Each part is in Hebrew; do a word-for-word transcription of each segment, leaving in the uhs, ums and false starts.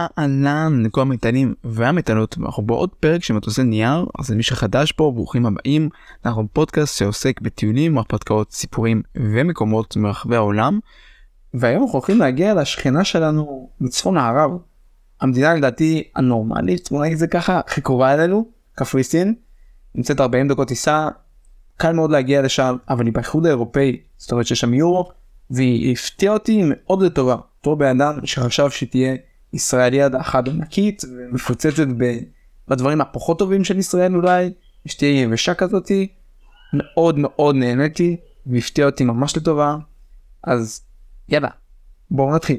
אהלן לכל המטיילים והמטיילות, אנחנו בעוד פרק של מטוסי נייר. אז למי שחדש פה, ברוכים הבאים. אנחנו פודקאסט שעוסק בטיולים, הרפתקאות, סיפורים ומקומות מרחבי העולם, והיום אנחנו הולכים להגיע לשכנה שלנו מצפון הערב, המדינה לדעתי הנורמלית, בוא נגיד זה ככה, הכי קרובה אלינו, קפריסין. נמצאת ארבעים דקות טיסה, קל מאוד להגיע לשם, אבל היא באיחוד האירופאי, זאת אומרת שיש שם יורו, והיא הפתיעה אותי מאוד לטובה. אותו באדם שחשב שתהיה ישראלית אחת ענקית ומפוצצת בדברים הפחות טובים של ישראל, אולי שתהיה יבשה כזאת. מאוד מאוד נהניתי והפתיעה אותי ממש לטובה. אז יאללה, בואו נתחיל.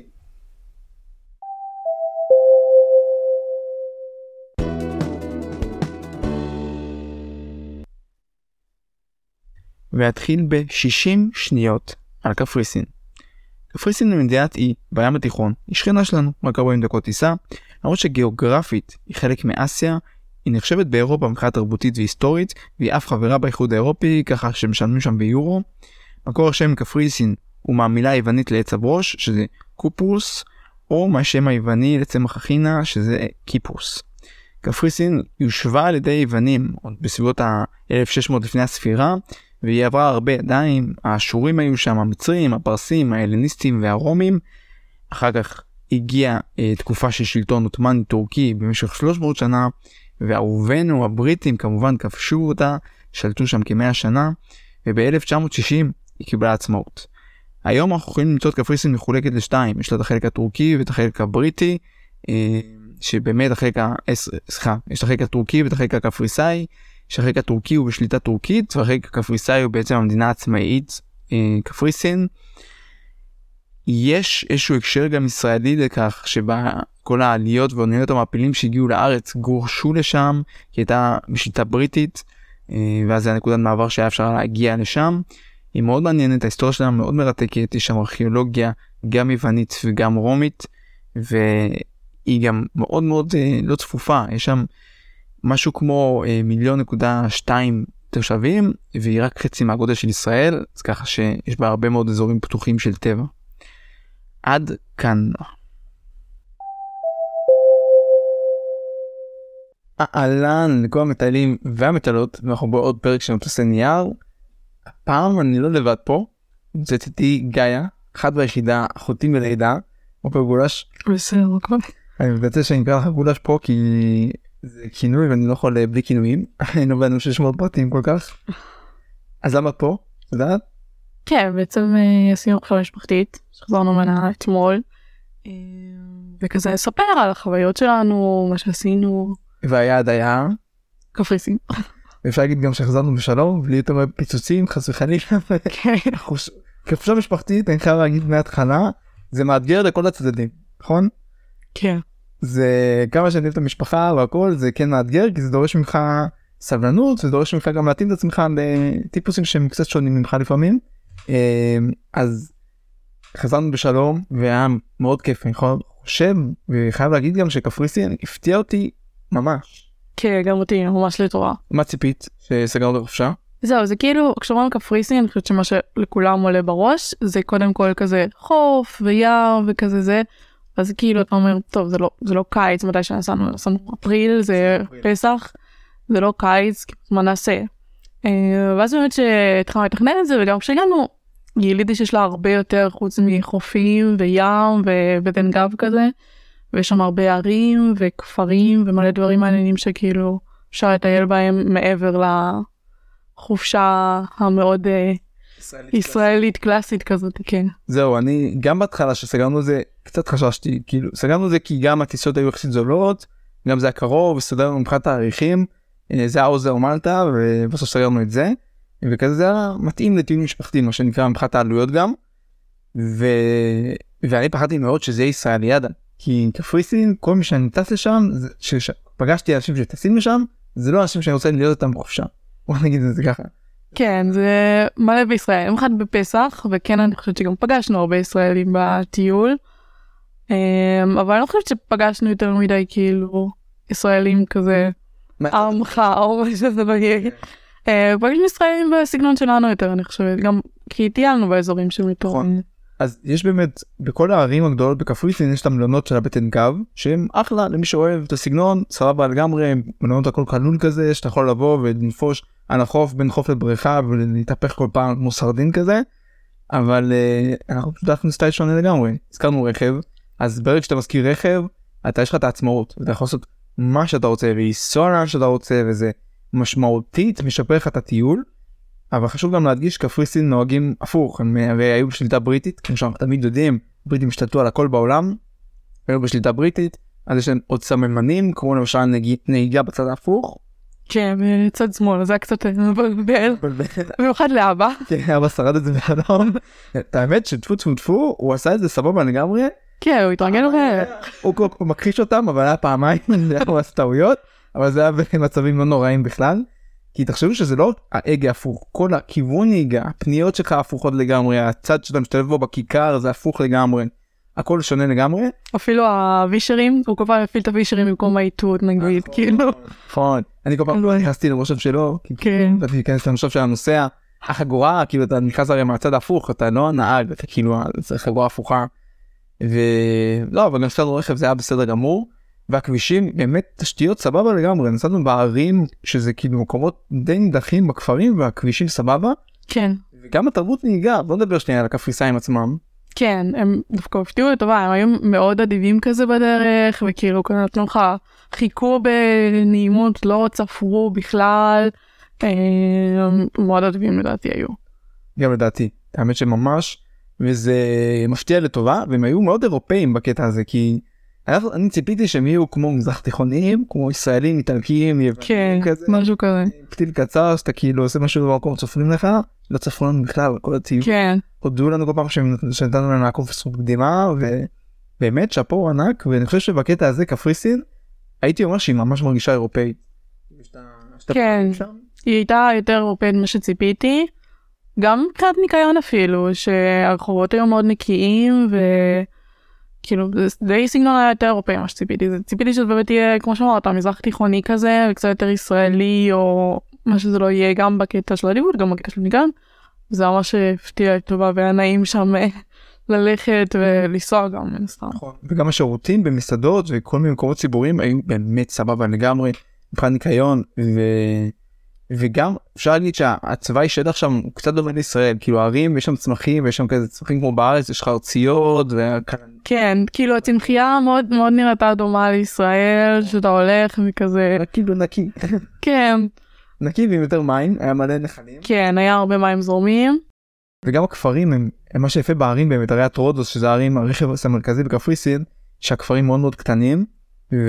ואתחיל ב-שישים שניות על קפריסין. קפריסין למדינת אי בים התיכון, היא שכנה שלנו, רק ארבעים דקות טיסה. למרות שגיאוגרפית היא חלק מאסיה, היא נחשבת באירופה מבחינה תרבותית והיסטורית, והיא אף חברה באיחוד האירופי, ככה שמשלמים שם ביורו. מקור השם קפריסין הוא מהמילה היוונית לעץ הברוש, שזה קופרוס, או מהשם היווני לצמח החינה, שזה קיפוס. קפריסין יושבה על ידי יוונים עוד בסביבות ה-אלף ושש מאות לפני הספירה, והיא עברה הרבה ידיים. האשורים היו שם, המצרים, הפרסים, ההלניסטים והרומים. אחר כך הגיעה אה, תקופה של שלטון עות'מאני טורקי במשך שלוש מאות שנה, ואהובינו הבריטים כמובן כבשו אותה, שלטו שם כמאה שנה, וב-אלף תשע מאות שישים היא קיבלה עצמאות. היום אנחנו יכולים למצוא את קפריסין מחולקת לשתיים, יש לה את החלק הטורקי ואת החלק הבריטי, אה, שבאמת החלק ה... סליחה, יש את החלק הטורקי ואת החלק הקפריסאי, שהחלק הטורקי הוא בשליטה טורקית, והחלק הקפריסאי הוא בעצם המדינה העצמאית, קפריסין. יש איזשהו הקשר גם ישראלי לכך, שבה כל העליות ואוניות המעפילים שהגיעו לארץ גורשו לשם, כי הייתה בשליטה בריטית, ואז זה הנקודת מעבר שהיה אפשר להגיע לשם. היא מאוד מעניינת, ההיסטוריה שלה מאוד מרתקת, יש שם ארכיאולוגיה גם יוונית וגם רומית, והיא גם מאוד מאוד לא צפופה, יש שם משהו כמו אה, מיליון נקודה שתיים תושבים, והיא רק חצי מהגודל של ישראל, אז ככה שיש בה הרבה מאוד אזורים פתוחים של טבע. עד כאן. אהלן לכל המטיילים והמטיילות, ואנחנו בעוד פרק של מטוסי נייר. הפעם אני לא לבד פה, נמצאת איתי גאיה, אחת והיחידה, אחותי מלידה, אופר גולש. בסדר, הכל. אני מבצע שאני אקרא לך גולש פה, כי זה כינוי ואני לא יכול בלי כינויים, אני לא בנו שש מאות פרטים כל כך. אז למה פה? את יודעת? כן, בעצם עשינו עכשיו משפחתית, שחזרנו ממנה אתמול, וכזה לספר על החוויות שלנו, מה שעשינו. והיעד היה? קפריסין. ואפשר להגיד גם שחזרנו בשלום, בלי יותר פיצוצים, חס וחלילה. כן. כחופשה משפחתית, אני חייב להגיד מההתחלה, זה מאתגר לכל הצדדים, נכון? כן. זה כמה שאני אוהב את המשפחה והכל, זה כן מאתגר, כי זה דורש ממך סבלנות, זה דורש ממך גם להתאים את עצמך לטיפוסים שהם קצת שונים ממך לפעמים. אז חזרנו בשלום, והיה מאוד כיף. אני חושב, וחייב להגיד גם שקפריסין הפתיע אותי ממש. כן, גם אותי, ממש לטובה. מה ציפית שסגרנו את החופשה? זהו, זה כאילו, כשאומרים קפריסין, אני חושבת שמה שלכולם עולה בראש, זה קודם כל כזה חוף ויער וכזה זה, אז כאילו אתה אומר, טוב, זה לא, זה לא קיץ, מתי שנסענו, נסענו אפריל, זה פסח, זה לא קיץ, מה נעשה? ואז באמת שהתחלנו לתכנן את זה, וגם כשהגענו, גיליתי שיש לה הרבה יותר חוץ מחופים וים ובטן גב כזה, ויש שם הרבה ערים וכפרים ומלא דברים מעניינים שכאילו אפשר לטייל בהם מעבר לחופשה המאוד ישראלית, ישראלית קלאסית כזאת, כן. זהו, אני גם בהתחלה שסגרנו את זה, קצת חששתי, כאילו, סגרנו את זה כי גם הטיסות היו יחסית זולות, גם זה היה קרוב, וסגרנו מבחינת תאריכים, זה היה עוזר מלטה, ובסוף סגרנו את זה, וכזה זה היה מתאים לטיול משפחתי, מה שנקרא מבחינת העלויות גם, ו... ואני פחדתי מאוד שזה ישראליאדה, כי קפריסין, כל מי שאני טס לשם, שפגשתי אנשים שטסים לשם, זה לא אנשים שאני רוצה להיות אותם בחופשה, בוא נגיד את זה ככה. כן, זה מלא בישראל, הם אחד בפסח, וכן אני חושבת שגם פגשנו הרבה ישראלים בטיול, אבל אני לא חושבת שפגשנו יותר מדי כאילו ישראלים כזה עמך או מה שזה לא יהיה. פגשנו ישראלים בסגנון שלנו יותר, אני חושבת, גם כי טיילנו באזורים שמתורן. אז יש באמת, בכל הערים הגדולות בקפריסין יש את המלונות של הבטן גב, שהם אחלה למי שאוהב את הסגנון, סבבה לגמרי, מלונות הכל כלול כזה, שאתה יכול לבוא ולנפוש על החוף, בין חוף לבריכה, ולהתהפך כל פעם כמו סרדין כזה, אבל uh, אנחנו פשוט הלכנו סטייל שונה לגמרי, הזכרנו רכב, אז ברגע שאתה מזכיר רכב, אתה יש לך את העצמאות, ואתה יכול לעשות מה שאתה רוצה, ולנסוע לאן שאתה רוצה, וזה משמעותית, משפר לך את הטיול, אבל חשוב גם להדגיש קפריסין נוהגים הפוך, הם הרי היו בשליטה בריטית, כמו שאנחנו תמיד יודעים, בריטים השתלטו על הכל בעולם, היו בשליטה בריטית, אז יש להם עוד סממנים, כמו למשל נהיגה בצד ההפוך. כן, בצד שמאל, זה היה קצת מבלבל, במיוחד לאבא. כן, אבא שרד את זה באדום. את האמת שטפו טפו טפו, הוא עשה את זה סבבה לגמרי. כן, הוא התרגל הרבה. הוא מכחיש אותם, אבל היה פעמיים, הוא עשה טעויות, אבל זה היה במצבים לא נוראים בכלל. כי תחשבו שזה לא ההגה הפוך, כל הכיוון נהיגה, הפניות שלך הפוכות לגמרי, הצד שאתה משתלב בו בכיכר זה הפוך לגמרי, הכל שונה לגמרי. אפילו הווישרים, הוא כל פעם הפעיל את הווישרים במקום האיתות נגיד, כאילו. נכון, אני כל פעם נכנסתי למושב שלו, כן. אתה נכנס למושב של הנוסע, החגורה, כאילו אתה נכנס הרי מהצד ההפוך, אתה לא הנהג, אתה כאילו, זה חגורה הפוכה. ולא, אבל נסענו רכב זה היה בסדר גמור. והכבישים באמת תשתיות סבבה לגמרי, נסענו בערים שזה כאילו מקומות די נידחים בכפרים והכבישים סבבה. כן. וגם התרבות נהיגה, בוא נדבר שנייה על הקפריסאים עצמם. כן, הם דווקא הפתיעו לטובה, הם היו מאוד אדיבים כזה בדרך, וכאילו כאן נתנו לך, חיכו בנעימות, לא צפרו בכלל, מאוד אדיבים לדעתי היו. גם לדעתי, האמת שממש, וזה מפתיע לטובה, והם היו מאוד אירופאים בקטע הזה, כי אני ציפיתי שהם יהיו כמו מזרח תיכוניים, כמו ישראלים, איטלקיים, כן, משהו כזה. פתיל קצר, שאתה כאילו עושה משהו במקום, צופרים לך, לא צפרו לנו בכלל, כל הציור. כן. הודיעו לנו כל פעם שנתנו לנו לעקוב בזכות קדימה, ובאמת שאפו ענק, ואני חושב שבקטע הזה קפריסין, הייתי אומר שהיא ממש מרגישה אירופאית. כן, היא הייתה יותר אירופאית ממה שציפיתי, גם מבחינת ניקיון אפילו, שהרחובות היו מאוד נקיים, ו... כאילו, זה די סגנון היה יותר אירופאי מה שציפיתי, ציפיתי שזה באמת יהיה, כמו שאמרת, מזרח תיכוני כזה, וקצת יותר ישראלי, או מה שזה לא יהיה, גם בקטע של הליווד, גם בקטע של ניגן, זה ממש הפתיע טובה, והיה נעים שם ללכת ולנסוע גם, מנסתם. נכון, וגם השירותים במסעדות וכל מיני מקומות ציבוריים היו באמת סבבה לגמרי, מבחינת ניקיון, ו... וגם אפשר להגיד שהצבעי שטח שם הוא קצת דומה לישראל, כאילו הערים יש שם צמחים ויש שם כזה צמחים כמו בארץ, יש לך ארציות וכאלה. כן, כאילו הצמחייה מאוד מאוד נראתה דומה לישראל, שאתה הולך וכזה. כאילו נקי. כן. נקי ועם יותר מים, היה מלא נחלים. כן, היה הרבה מים זורמים. וגם הכפרים הם, הם מה שיפה בערים באמת, הרי הטרודוס, שזה הערים, הרכב המרכזי בקפריסין, שהכפרים מאוד מאוד קטנים, ו...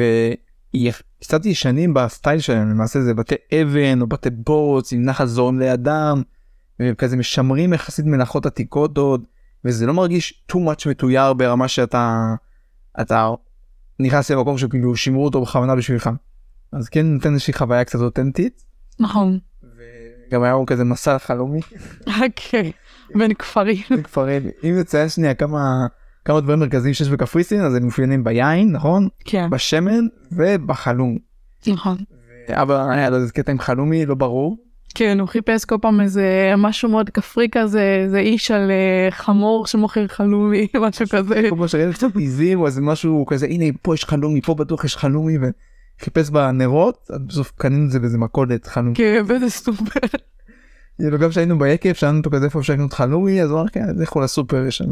קצת ישנים בסטייל שלהם, למעשה זה בתי אבן או בתי בוץ עם נחל זורם לידם, וכזה משמרים יחסית מנחות עתיקות עוד, וזה לא מרגיש too much מתויר ברמה שאתה אתה נכנס למקום שכאילו שימרו אותו בכוונה בשבילך. אז כן נותן איזושהי חוויה קצת אותנטית. נכון. וגם היה כזה מסע חלומי. אוקיי, בין כפרים. בין כפרים. אם נציין שנייה כמה... כמה דברים מרכזיים שיש בקפריסין, אז הם מופיינים ביין, נכון? כן. בשמן ובחלום. נכון. אבל היה לו איזה קטע עם חלומי, לא ברור. כן, הוא חיפש כל פעם איזה משהו מאוד כפרי כזה, איזה איש על חמור שמוכר חלומי, משהו כזה. כמו שראינו קצת עיזים, או איזה משהו כזה, הנה פה יש חלומי, פה בטוח יש חלומי, וחיפש בנרות, אז בסוף קנינו את זה באיזה מכולת חלומי. כן, באיזה סופר. גם כשהיינו ביקב, שאלנו אותו כזה איפה אפשר לקנות חלומי, אז הוא אמר, כן, זה יכול לסופר, יש שם.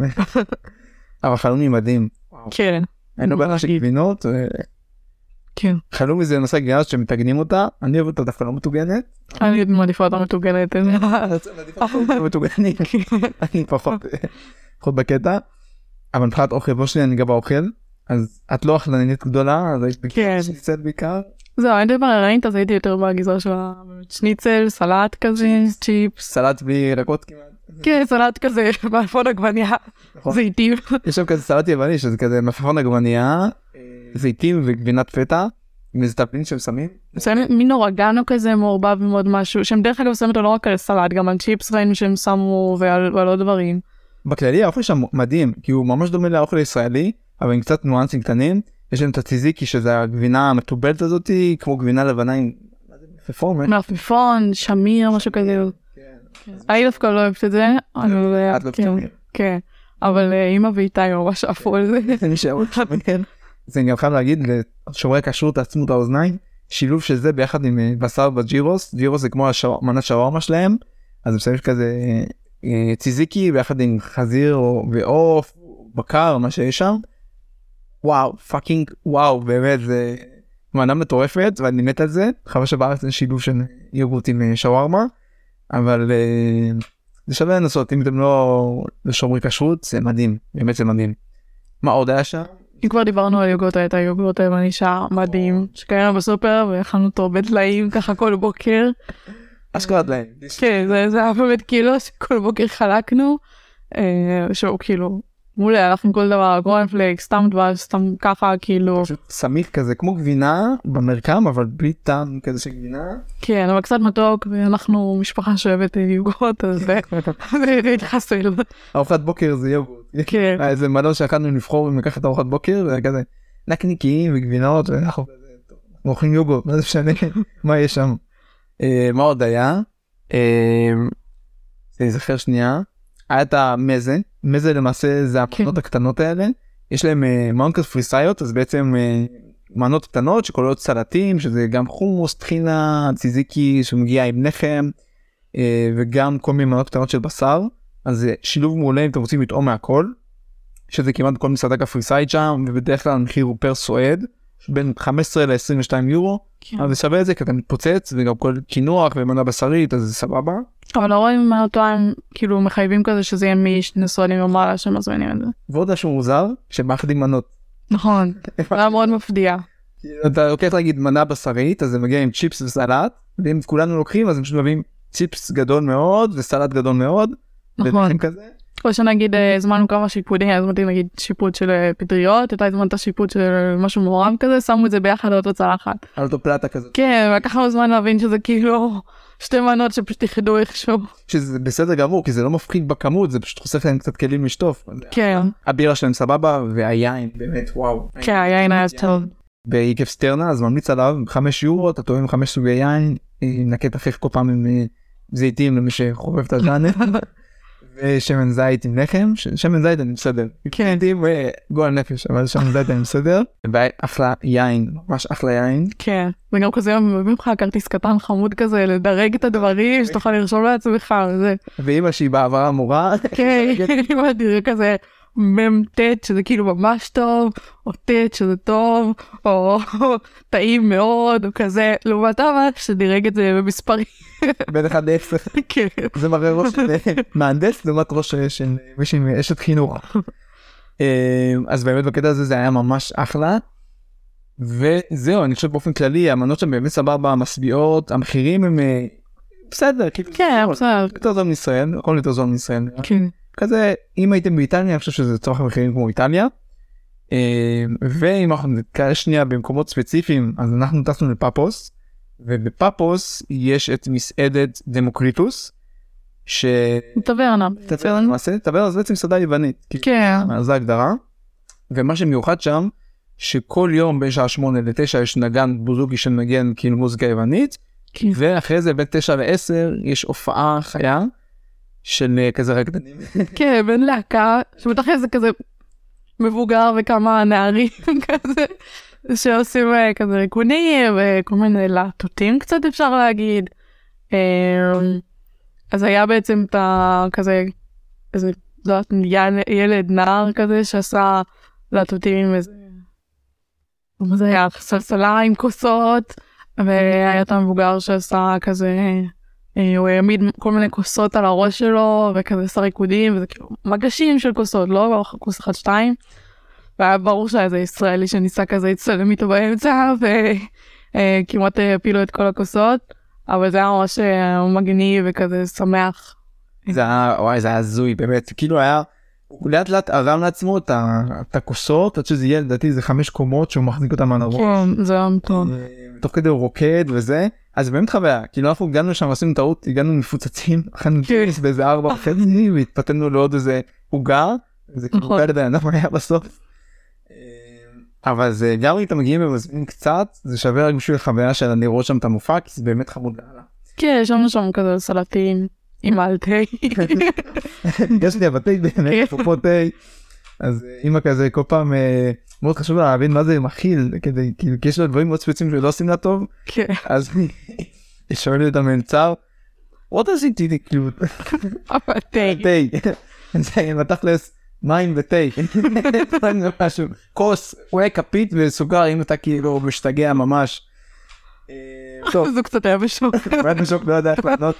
אבל חלומי מדהים. כן. היינו בערך של גבינות. כן. חלומי זה נושא גבינות שמתגנים אותה, אני אוהב אותה דווקא לא מטוגנת. אני מעדיפה אותה מטוגנת. אני מעדיפה אותה מטוגנת. אני פחות בקטע. אבל מבחינת אוכל בו שלי אני גם באוכל, אז את לא אכלנית גדולה, אז היית שניצל בעיקר. זהו, אני דבר ראית, אז הייתי יותר בגזרה של שניצל, סלט כזה, צ'יפס. סלט בלי ירקות כמעט. כן, סלט כזה, מלפפון עגבניה, זיתים. יש שם כזה סלט יווני, שזה כזה מלפפון עגבניה, זיתים וגבינת פטה, עם איזה טפלין שהם שמים. זה מין אורגנו כזה מעורבב עם עוד משהו, שהם דרך אגב שמים אותו לא רק על סלט, גם על צ'יפס ראינו שהם שמו ועל עוד דברים. בכללי האוכל שם מדהים, כי הוא ממש דומה לאוכל הישראלי, אבל עם קצת ניואנסים קטנים. יש להם את הציזיקי, שזה הגבינה המטובלת הזאת, כמו גבינה לבנה עם מלפפון. מלפפון, שמיר, משהו כזה. אני דווקא לא אוהבת את זה. את לא שמיר. כן. אבל אמא ואיתי ממש עפו על זה. זה נשאר עוד שמר. זה גם חייב להגיד, לשומרי כשרות תעצמו את האוזניים, שילוב של זה ביחד עם בשר בג'ירוס, ג'ירוס זה כמו מנת שווארמה שלהם, אז בסדר כזה ציזיקי ביחד עם חזיר ועוף, בקר, מה שיש שם. וואו, פאקינג וואו, באמת זה מנה מטורפת ואני מת על זה. חבל שבארץ זה שילוב של יוגורט עם שווארמה, אבל זה שווה לנסות, אם אתם לא שומרי כשרות, זה מדהים, באמת זה מדהים. מה עוד היה שם? אם כבר דיברנו על יוגורט, הייתה יוגורט היווני מדהים, שקיים בסופר ואכלנו אותו בדליים ככה כל בוקר. אשכרה דליים. כן, זה היה באמת כאילו שכל בוקר חלקנו, שהוא כאילו מולה, הלך עם כל דבר, גורנפלקס, סתם דבש, סתם ככה כאילו. פשוט סמיך כזה, כמו גבינה במרקם, אבל בלי טעם כזה של גבינה. כן, אבל קצת מתוק, ואנחנו משפחה שאוהבת יוגורט, אז זה התייחסו אליו. ארוחת בוקר זה יוגורט. כן. איזה מלון שאכלנו לבחור אם לקחת ארוחת בוקר, זה כזה נקניקים וגבינות, ואנחנו אוכלים יוגורט, מה זה משנה, מה יש שם. מה עוד היה? זה זכר שנייה. היה את המזה, מזה למעשה זה המנות הקטנות האלה, יש להם מנות קפריסאיות, אז בעצם מנות קטנות שכוללות סלטים, שזה גם חומוס, טחינה, ציזיקי שמגיע עם לחם, וגם כל מיני מנות קטנות של בשר, אז זה שילוב מעולה אם אתם רוצים לטעום מהכל, שזה כמעט כל מסעדה קפריסאית שם, ובדרך כלל המחיר הוא פר סועד, בין חמש עשרה ל-עשרים ושתיים יורו, אז זה שווה את זה כי אתה מתפוצץ, וגם כל קינוח ומנה בשרית, אז זה סבבה. אבל לא רואים מה אותו הם כאילו מחייבים כזה שזה יהיה משני סועדים ומעלה שמזמינים את זה. ועוד משהו מוזר, שמאחדים מנות. נכון, זה היה מאוד מפתיע. אתה לוקח להגיד מנה בשרית, אז זה מגיע עם צ'יפס וסלט, ואם כולנו לוקחים אז הם פשוט מביאים צ'יפס גדול מאוד וסלט גדול מאוד. נכון. או שנגיד זמנו כמה שיפודים, אז זמנתי נגיד שיפוד של פטריות, אתה הזמנת שיפוד של משהו מעורם כזה, שמו את זה ביחד על אותו צלחת. על אותו פלטה כזה. כן, לקח לנו זמן להבין שזה כאילו שתי מנות שפשוט יחדו איכשהו. שזה בסדר גמור, כי זה לא מפחיד בכמות, זה פשוט חוסך להם קצת כלים לשטוף. כן. הבירה שלהם סבבה, והיין באמת וואו. כן, היין היה טוב. באיקף סטרנה, אז ממליץ עליו, חמש יורו, אתה טועה עם חמש סוגי יין, נקה תחף כל פעם עם זיתים למי שחובב את הז'אנר. ושמן זית עם לחם, שמן זית אני מסדר. כן, גועל נפש, אבל שמן זית אני מסדר. אחלה יין, ממש אחלה יין. כן, וגם כזה מביא לך כרטיס קטן חמוד כזה, לדרג את הדברים, שתוכל לרשום לעצמך, וזה. ואמא שהיא בעברה מורה. כן, אמא תראה כזה ממתת, שזה כאילו ממש טוב, או תת שזה טוב, או טעים מאוד, או כזה, לעומת אבא, שדירג את זה במספרים. בין אחד לעשר. כן. זה מראה ראש של מהנדס, לעומת ראש של מישהי מאשת חינוך. אז באמת בקטע הזה זה היה ממש אחלה. וזהו, אני חושב באופן כללי, המנות שם באמת סבבה, משביעות, המחירים הם בסדר. כן, בסדר. יותר זול מישראל, הכל יותר זול מישראל. כן. כזה, אם הייתם באיטליה, אני חושב שזה צורך המחירים כמו איטליה. ואם אנחנו נתקע שנייה במקומות ספציפיים, אז אנחנו טסנו לפאפוס. ובפאפוס יש את מסעדת דמוקריטוס, ש... טברנה. טברנה, טברנה זה בעצם מסעדה יוונית. כן. זו ההגדרה. ומה שמיוחד שם, שכל יום בין שעה שמונה לתשע יש נגן בוזוקי שמנגן כאילו מוזיקה יוונית, ואחרי זה בין תשע לעשר יש הופעה חיה של כזה רקדנים. כן, בין להקה, שבטח זה כזה מבוגר וכמה נערים כזה. שעושים כזה ריקונים וכל מיני להטוטים קצת אפשר להגיד. אז היה בעצם את כזה, איזה ילד נער כזה שעשה להטוטים עם איזה, זה היה סלסלה עם כוסות, והיה את המבוגר שעשה כזה, הוא העמיד כל מיני כוסות על הראש שלו, וכזה עשה ריקודים, וזה כאילו מגשים של כוסות, לא כוס אחד שתיים. והיה ברור שהיה איזה ישראלי שניסה כזה יצלם איתו באמצע, וכמעט הפילו את כל הכוסות, אבל זה היה ממש מגניב וכזה שמח. זה היה, וואי, זה היה זוי, באמת, כאילו היה, הוא לאט לאט ערם לעצמו את הכוסות, עד שזה יהיה, לדעתי, זה חמש קומות שהוא מחזיק אותם על הראש. כן, זה היה טוב. תוך כדי הוא רוקד וזה, אז באמת חוויה, כאילו אנחנו הגענו שם, עשינו טעות, הגענו מפוצצים, אכלנו ג'יס באיזה ארבע וחצי, והתפתנו לעוד איזה עוגה, זה כאילו כאלה בן אדם היה בסוף. אבל זה גם אם אתם מגיעים ומזמינים קצת, זה שווה רק בשביל החוויה של לראות שם את המופע, כי זה באמת חמוד לעלה. כן, יש לנו שם כזה סלטים. עם הלטי. יש לי הבתי באמת, פרופות תה. אז אמא כזה כל פעם מאוד חשוב לה להבין מה זה מכיל, כדי, כאילו, כי יש לה דברים מאוד ספציפיים שלא עושים לה טוב. כן. אז היא שואלת אותה מלצר, what does it do? כאילו, אבל תה. תה. בתכלס, מים ותה. משהו, כוס, אולי כפית וסוכר, אם אתה כאילו משתגע ממש. טוב. זה קצת היה בשוק. היה בשוק, לא יודע איך לענות.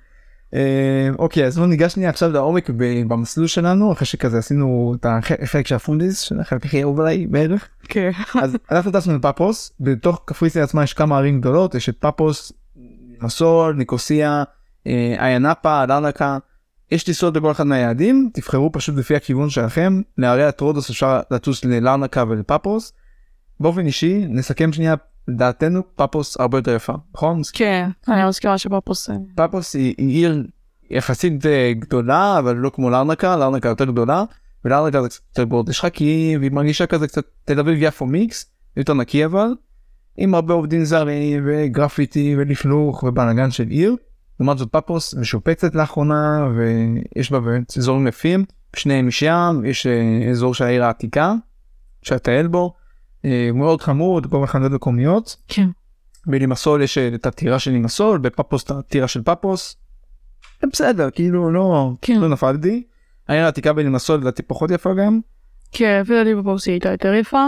אוקיי, אז בואו ניגש שנייה עכשיו לעומק במסלול שלנו, אחרי שכזה עשינו את החלק של הפונדיס, של החלק הכי אהוב עליי בערך. כן. אז אנחנו טסנו לפאפוס, בתוך קפריסין עצמה יש כמה ערים גדולות, יש את פאפוס, מסול, ניקוסיה, איינפה, לרנקה, יש טיסות בכל אחד מהיעדים, תבחרו פשוט לפי הכיוון שלכם, לערי הטרודוס אפשר לטוס ללרנקה ולפאפוס. באופן אישי, נסכם שנייה, לדעתנו פאפוס הרבה יותר יפה, נכון? כן, אני מזכירה שפאפוס... פאפוס היא עיר יחסית גדולה, אבל לא כמו לרנקה, לרנקה יותר גדולה, ולרנקה זה קצת יותר גודל שחקים, והיא מרגישה כזה קצת תל אביב יפו מיקס, יותר נקי אבל, עם הרבה עובדים זרים וגרפיטי ולכלוך ובנגן של עיר. לעומת זאת פאפוס משופצת לאחרונה, ויש בה באמת אזורים יפים, שניהם משם, יש אזור של העיר העתיקה, שהטייל בו, מאוד חמוד, כל מחנות מקומיות. כן. בלימסול יש את הטירה של לימסול, בפאפוס את הטירה של פאפוס. בסדר, כאילו לא, כן. לא נפלתי. העיר העתיקה בלימסול לדעתי פחות יפה גם. כן, ולדעתי בפאפוס היא הייתה יותר יפה.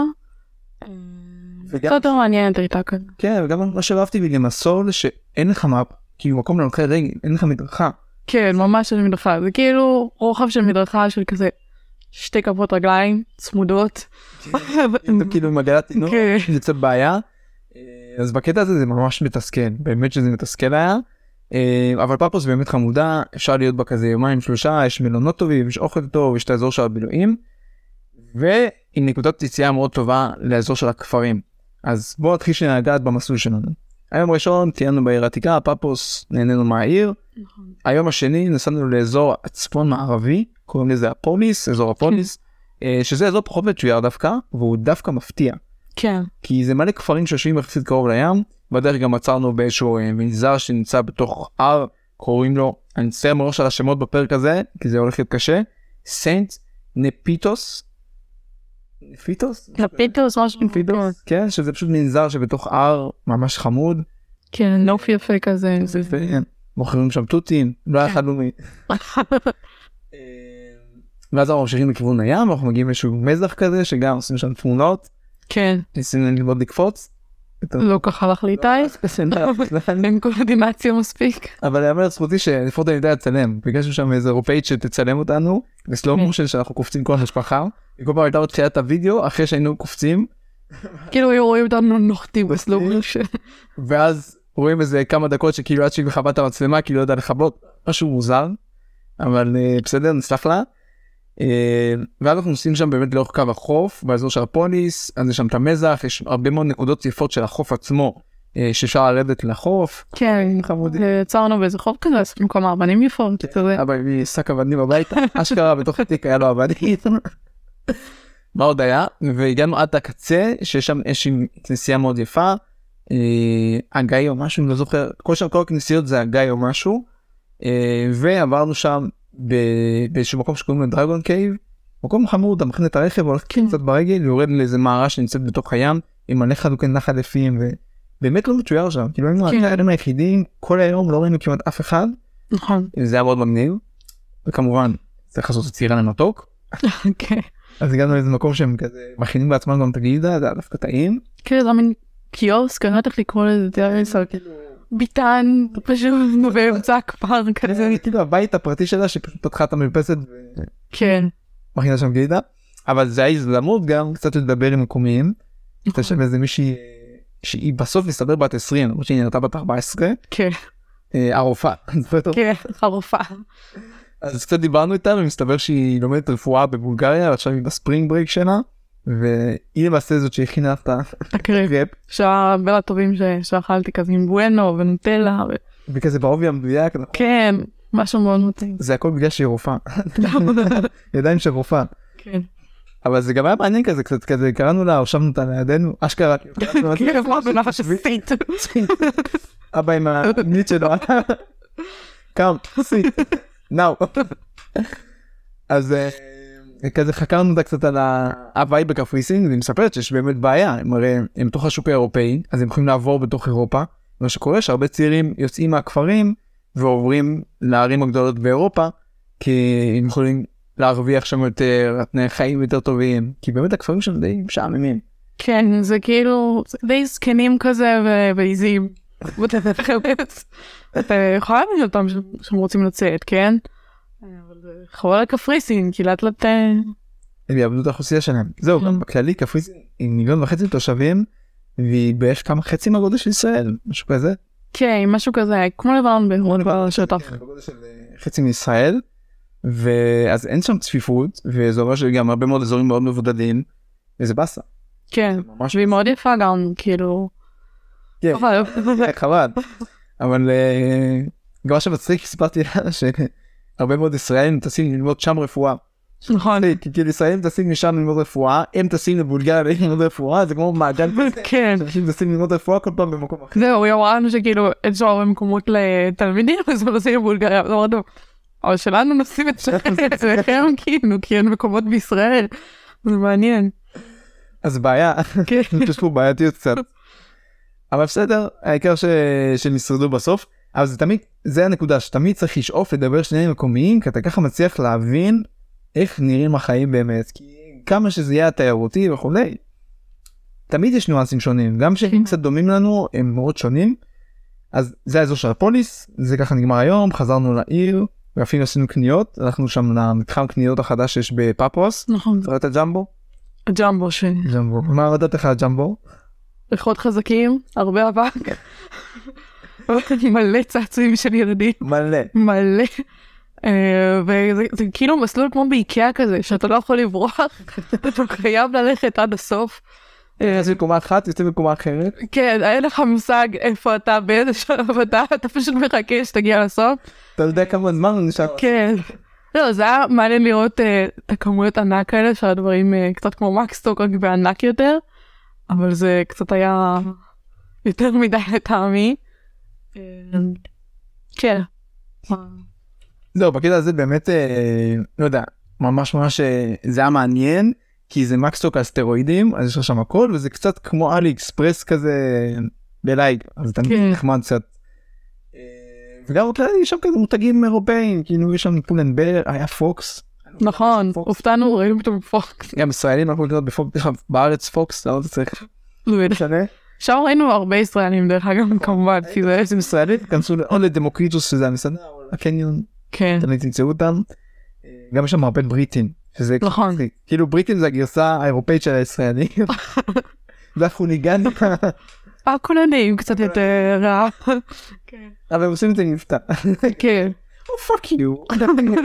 קצת יותר מעניינת הייתה כאן. כן, וגם מה שאהבתי בלימסול שאין לך מפ, כאילו מקום להולכי רגל, אין לך מדרכה. כן, ממש של מדרכה. זה כאילו רוחב של מדרכה של כזה שתי כפות רגליים צמודות. כאילו עם עגלת תינוק, זה קצת בעיה. אז בקטע הזה זה ממש מתסכל, באמת שזה מתסכל היה. אבל פאפוס באמת חמודה, אפשר להיות בה כזה יומיים שלושה, יש מלונות טובים, יש אוכל טוב, יש את האזור של הבילויים. והיא נקודת יציאה מאוד טובה לאזור של הכפרים. אז בואו נתחיל שנגעת במסלול שלנו. היום ראשון תהיינו בעיר העתיקה, פאפוס נהנינו מהעיר. היום השני נסענו לאזור הצפון מערבי, קוראים לזה הפוליס, אזור הפוליס, שזה אזור פחות מצויר דווקא, והוא דווקא מפתיע. כן. כי זה מלא כפרים שיושבים יחסית קרוב לים, בדרך גם עצרנו באיזשהו מנזר שנמצא בתוך הר, קוראים לו, אני אצייר מראש על השמות בפרק הזה, כי זה הולך להיות קשה, סנט נפיטוס, נפיטוס? נפיטוס, משהו נפיטוס, כן, שזה פשוט מנזר שבתוך הר ממש חמוד. כן, נוף יפה כזה. מוכרים שם תותים, לא היה חלומי. ואז אנחנו ממשיכים לכיוון הים, אנחנו מגיעים לאיזשהו מזח כזה, שגם עושים שם תמונות. כן. ניסינו ללמוד לקפוץ. לא ככה הלך לי איתי. אין קואורדינציה מספיק. אבל אני אומר זכותי שלפחות אני יודע לצלם. ביקשנו שם איזה אירופאית שתצלם אותנו, בסלואו מושן שאנחנו קופצים כל המשפחה. וכל פעם הייתה בתחילת הוידאו, אחרי שהיינו קופצים. כאילו היו רואים אותנו נוחתים בסלואו מושן. ואז רואים איזה כמה דקות שכאילו עד שהיא מכבה את המצלמה, כאילו לא יודע לכבות, משהו מוזר. אבל בסדר, נסלח לה. ואז אנחנו נוסעים שם באמת לאורך קו החוף, באזור של הפוליס, אז יש שם את המזח, יש הרבה מאוד נקודות יפות של החוף עצמו, שאפשר לרדת לחוף. כן, יצרנו באיזה חוף כזה, עשינו כמה אבנים יפות. אבא הביא שק אבנים הביתה, אשכרה בתוך התיק היה לו אבנים. מה עוד היה? והגענו עד הקצה, שיש שם איזושהי כנסייה מאוד יפה, הגיא או משהו, אני לא זוכר, כל שם כל הכנסיות זה הגיא או משהו, ועברנו שם באיזשהו מקום שקוראים לו דרגון קייב, מקום חמור, אתה מכין את הרכב, הולך קצת ברגל, ויורד לאיזה מערה שנמצאת בתוך הים, עם מלא חלוקי נחל יפים, ובאמת לא מצויר שם, כאילו היינו האדם היחידים, כל היום לא ראינו כמעט אף אחד, נכון. זה היה מאוד מגניב, וכמובן צריך לעשות את צעירה למתוק, אז הגענו לאיזה מקום שהם כזה מכינים בעצמם גם את הגלידה, זה היה דווקא טעים. כן, זה מין קיוסק, אני לא יודעת איך לקרוא לזה, זה ביטן, פשוט באמצע הכפר כזה. כאילו הבית הפרטי שלה שפשוט פתחה את המרפסת ומכינה שם גלידה, אבל זה היה הזדמנות גם קצת לדבר עם מקומיים. הייתה שם איזה מישהי שהיא בסוף מסתבר בת עשרים, למרות שהיא נראתה בת ארבע עשרה. כן. הרופאה. כן, הרופאה. אז קצת דיברנו איתה ומסתבר שהיא לומדת רפואה בבולגריה, ועכשיו היא בספרינג ברייק שלה. והיא למעשה זאת שהכינה את הקרב, שהיה בין הטובים שאכלתי כזה עם בואנו ונוטלה וכזה בעובי המדויק. כן, משהו מאוד מתאים. זה הכל בגלל שהיא רופאה, ידיים של רופאה. כן. אבל זה גם היה מעניין כזה, קצת כזה קראנו לה, הושבנו אותה לידינו, אשכרה. כן, מה בנחה שסית. אבא עם המנית שלו. קם, נאו. אז כזה חקרנו אותה קצת על ההוואי בקפריסין, והיא מספרת שיש באמת בעיה, הם הרי הם בתוך השוק האירופאי, אז הם יכולים לעבור בתוך אירופה, מה שקורה שהרבה צעירים יוצאים מהכפרים ועוברים לערים הגדולות באירופה, כי הם יכולים להרוויח שם יותר, תנאי חיים יותר טובים, כי באמת הכפרים שם די משעממים. כן, זה כאילו, זה די זקנים כזה ועיזים. אתה יכולה להבין אותם שהם רוצים לצאת, כן? אבל זה חבל לקפריסין, כי לאט לאט... הם יאבדו את האוכלוסייה שלהם. זהו, גם בכללי קפריסין עם מיליון וחצי תושבים, והיא בערך כמה חצי מהגודל של ישראל, משהו כזה. כן, משהו כזה, כמו לבנון באירופה שטח. בגודל של חצי מישראל, ואז אין שם צפיפות, וזה אומר שגם הרבה מאוד אזורים מאוד מבודדים, וזה בסה. כן, והיא מאוד יפה גם, כאילו... כן, חבל. אבל גם עכשיו מצחיק, סיפרתי לה שהרבה מאוד ישראלים טסים ללמוד שם רפואה. נכון. כי כאילו ישראלים טסים משם ללמוד רפואה, הם טסים לבולגריה ללמוד רפואה, זה כמו מעגל. כן. אנשים טסים ללמוד רפואה כל פעם במקום אחר. זהו, היא אמרה לנו שכאילו אין שם הרבה מקומות לתלמידים, אז הם נוסעים לבולגריה, אז אמרנו, אבל שלנו נוסעים את שלכם כאילו, כי אין מקומות בישראל. זה מעניין. אז בעיה, יש פה בעייתיות קצת. אבל בסדר, העיקר שנשרדו בסוף, אבל זה תמיד, זה הנקודה, שתמיד צריך לשאוף לדבר שני מקומיים, כי אתה ככה מצליח להבין איך נראים החיים באמת, כי כמה שזה יהיה התיירותי וכולי, תמיד יש ניואנסים שונים, גם שהם קצת דומים לנו, הם מאוד שונים, אז זה האזור של הפוליס, זה ככה נגמר היום, חזרנו לעיר, ואפילו עשינו קניות, הלכנו שם למתחם קניות החדש שיש בפאפוס, נכון. זוכרת את ג'מבו? הג'מבו שלי. ג'מבו, מה רדת לך הג'מבו? ריחות חזקים, הרבה אבק, מלא צעצועים של ילדים. מלא. מלא. וזה כאילו מסלול כמו באיקאה כזה, שאתה לא יכול לברוח, אתה חייב ללכת עד הסוף. אז מקומה אחת, יוצא מקומה אחרת. כן, אין לך מושג איפה אתה, באיזה שלב אתה, אתה פשוט מחכה שתגיע לסוף. אתה יודע כמה זמן הוא נשאר. כן. לא, זה היה מעניין לראות את הכמויות ענק האלה, שהדברים קצת כמו מקסטוק, רק בענק יותר. אבל זה קצת היה יותר מדי לטעמי. כן. זהו, בקטע הזה באמת, לא יודע, ממש ממש זה היה מעניין, כי זה מקסטוק על סטרואידים, אז יש לך שם הכל, וזה קצת כמו אלי אקספרס כזה בלייק, אז אתה נחמד קצת. וגם יש שם כזה מותגים אירופאים, כאילו יש שם פולנבר, היה פוקס. נכון, הופתענו, ראינו פתאום פוקס. גם ישראלים אנחנו לקנות בפוקס, יש לך בארץ פוקס, לא צריך. לא משנה. שם ראינו הרבה ישראלים דרך אגב, כמובן. איזה ישראלים, כנסו או לדמוקריטוס, שזה המסעדה, או לקניון. כן. אתם תמצאו אותם. גם יש שם הרבה בריטים. נכון. כאילו בריטים זה הגרסה האירופאית של הישראלים. ואנחנו ניגענו. הקולנים קצת יותר רע. אבל הם עושים את זה נפתע. כן. Oh fuck you.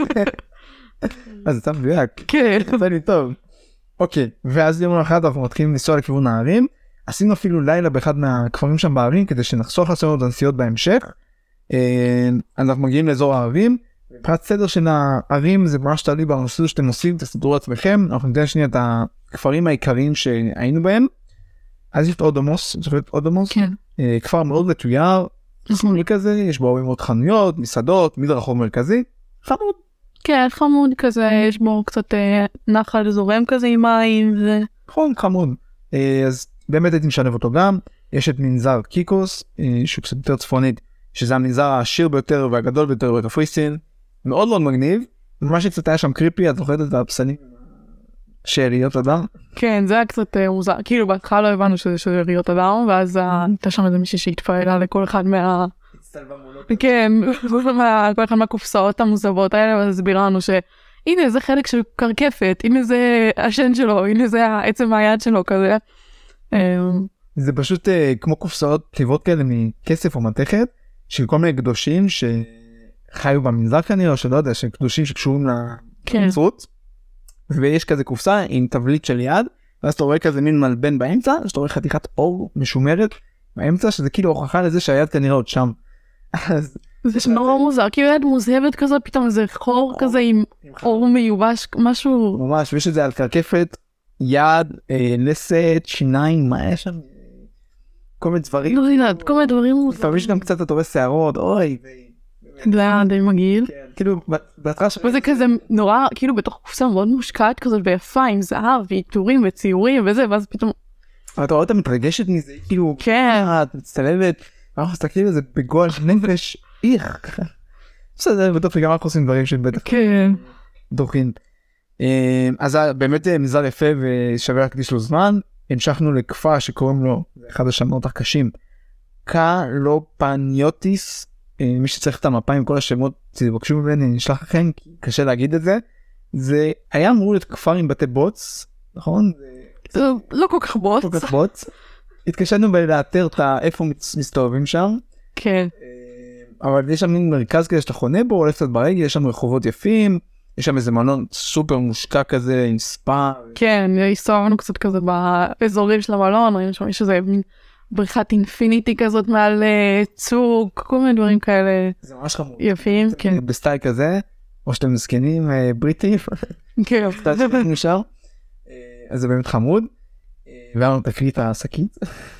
אז אתה מדויק. כן. זה לי טוב. אוקיי, ואז יום אחד אנחנו מתחילים לנסוע לכיוון הערים. עשינו אפילו לילה באחד מהכפרים שם בערים, כדי שנחסוך לעשות את הנסיעות בהמשך. אנחנו מגיעים לאזור הערבים. מבחינת סדר של הערים זה ממש תעלי במסלול שאתם עושים, תסתדרו לעצמכם. אנחנו ניתן שנייה את הכפרים העיקריים שהיינו בהם. אז יש את אודומוס, זוכרת אודומוס? כן. כפר מאוד מתויר, חמוד כזה, יש בו הרבה מאוד חנויות, מסעדות, מדרחוב מרכזי, חמוד. כן, חמוד כזה, יש בו קצת נחל זורם כזה עם מים ו... נכון, חמוד. אז באמת הייתי משלב אותו גם. יש את מנזר קיקוס, שהוא קצת יותר צפונית, שזה המנזר העשיר ביותר והגדול ביותר בקפריסין, מאוד מאוד מגניב. מה שקצת היה שם קריפי, את זוכרת את הפסלים? שאריות אדם? כן, זה היה קצת מוזר, כאילו בהתחלה לא הבנו שזה שאריות אדם, ואז הייתה שם איזה מישהי שהתפעלה לכל אחד מה... כן, כל אחד מהקופסאות המוזבות האלה, ואז הסבירה לנו שהנה זה חלק של קרקפת, הנה זה השן שלו, הנה זה העצם היד שלו כזה. זה פשוט כמו קופסאות כתיבות כאלה מכסף או מתכת, של כל מיני קדושים שחיו במנזר כנראה, או שלא יודע, של קדושים שקשורים לנצרות. ויש כזה קופסה עם תבליט של יד, ואז אתה רואה כזה מין מלבן באמצע, אז אתה רואה חתיכת אור משומרת באמצע, שזה כאילו הוכחה לזה שהיד כנראה עוד שם. זה נורא מוזר, כאילו יד מוזהבת כזה, פתאום איזה חור כזה עם אור מיובש, משהו... ממש, ויש את זה על קרקפת, יד, לסת, שיניים, מה יש שם? כל מיני דברים. לא יודעת, כל מיני דברים מוזרים. לפעמים יש גם קצת אתה רואה שערות, אוי. זה היה די מגעיל. כאילו, בהתחלה ש... וזה כזה נורא, כאילו בתוך קופסה מאוד מושקעת כזאת ביפה, עם זהב ועיטורים וציורים וזה, ואז פתאום... אבל אתה רואה אותה מתרגשת מזה, כאילו... כן. את מצטלמת, אנחנו מסתכלים על זה בגועל נפש, איך. בסדר, בטוח שגם אנחנו עושים דברים שבטח... כן. דוחים. אז באמת מזל יפה ושווה להקדיש לו זמן. המשכנו לכפר שקוראים לו, אחד השמות הקשים, קלופניוטיס. מי שצריך את המפה עם כל השמות, תבקשו ממני, אני אשלח לכם, כי קשה להגיד את זה. זה היה אמור להיות כפר עם בתי בוץ, נכון? זה לא כל כך בוץ. לא כל כך בוץ. התקשרנו לאתר את איפה מסתובבים שם. כן. אבל יש שם מין מרכז כזה שאתה חונה בו, הולך קצת ברגל, יש שם רחובות יפים, יש שם איזה מלון סופר מושקע כזה עם ספא. כן, הסתובבנו קצת כזה באזורים של המלון, ראינו שם יש איזה מין בריכת אינפיניטי כזאת מעל צוק, כל מיני דברים כאלה. זה ממש חמוד. יפים, כן. בסטייל כזה, או שאתם זקנים בריטים. כן. אז זה באמת חמוד. ואנו תקריא את השקית.